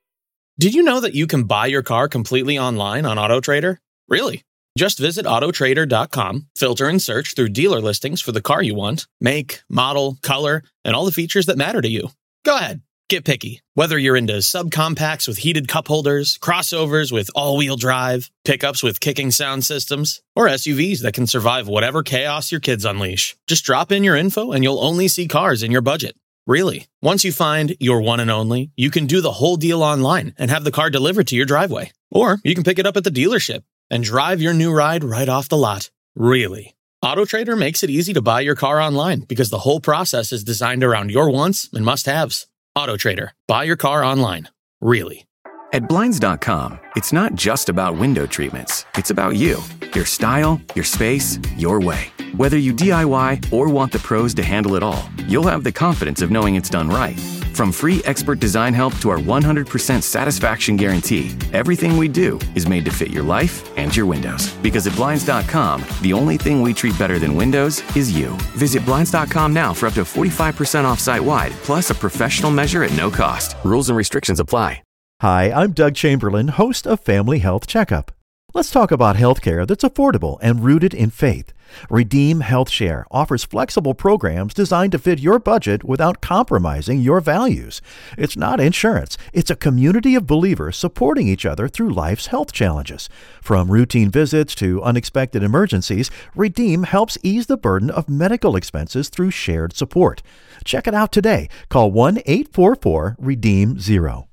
Did you know that you can buy your car completely online on AutoTrader? Really? Just visit autotrader.com, filter and search through dealer listings for the car you want, make, model, color, and all the features that matter to you. Go ahead, get picky. Whether you're into subcompacts with heated cup holders, crossovers with all-wheel drive, pickups with kicking sound systems, or SUVs that can survive whatever chaos your kids unleash. Just drop in your info and you'll only see cars in your budget. Really. Once you find your one and only, you can do the whole deal online and have the car delivered to your driveway. Or you can pick it up at the dealership and drive your new ride right off the lot. Really. AutoTrader makes it easy to buy your car online because the whole process is designed around your wants and must-haves. AutoTrader. Buy your car online. Really. At Blinds.com, it's not just about window treatments. It's about you, your style, your space, your way. Whether you DIY or want the pros to handle it all, you'll have the confidence of knowing it's done right. From free expert design help to our 100% satisfaction guarantee, everything we do is made to fit your life and your windows. Because at Blinds.com, the only thing we treat better than windows is you. Visit Blinds.com now for up to 45% off site-wide, plus a professional measure at no cost. Rules and restrictions apply. Hi, I'm Doug Chamberlain, host of Family Health Checkup. Let's talk about healthcare that's affordable and rooted in faith. Redeem Health Share offers flexible programs designed to fit your budget without compromising your values. It's not insurance. It's a community of believers supporting each other through life's health challenges. From routine visits to unexpected emergencies, Redeem helps ease the burden of medical expenses through shared support. Check it out today. Call 1-844-REDEEM-0.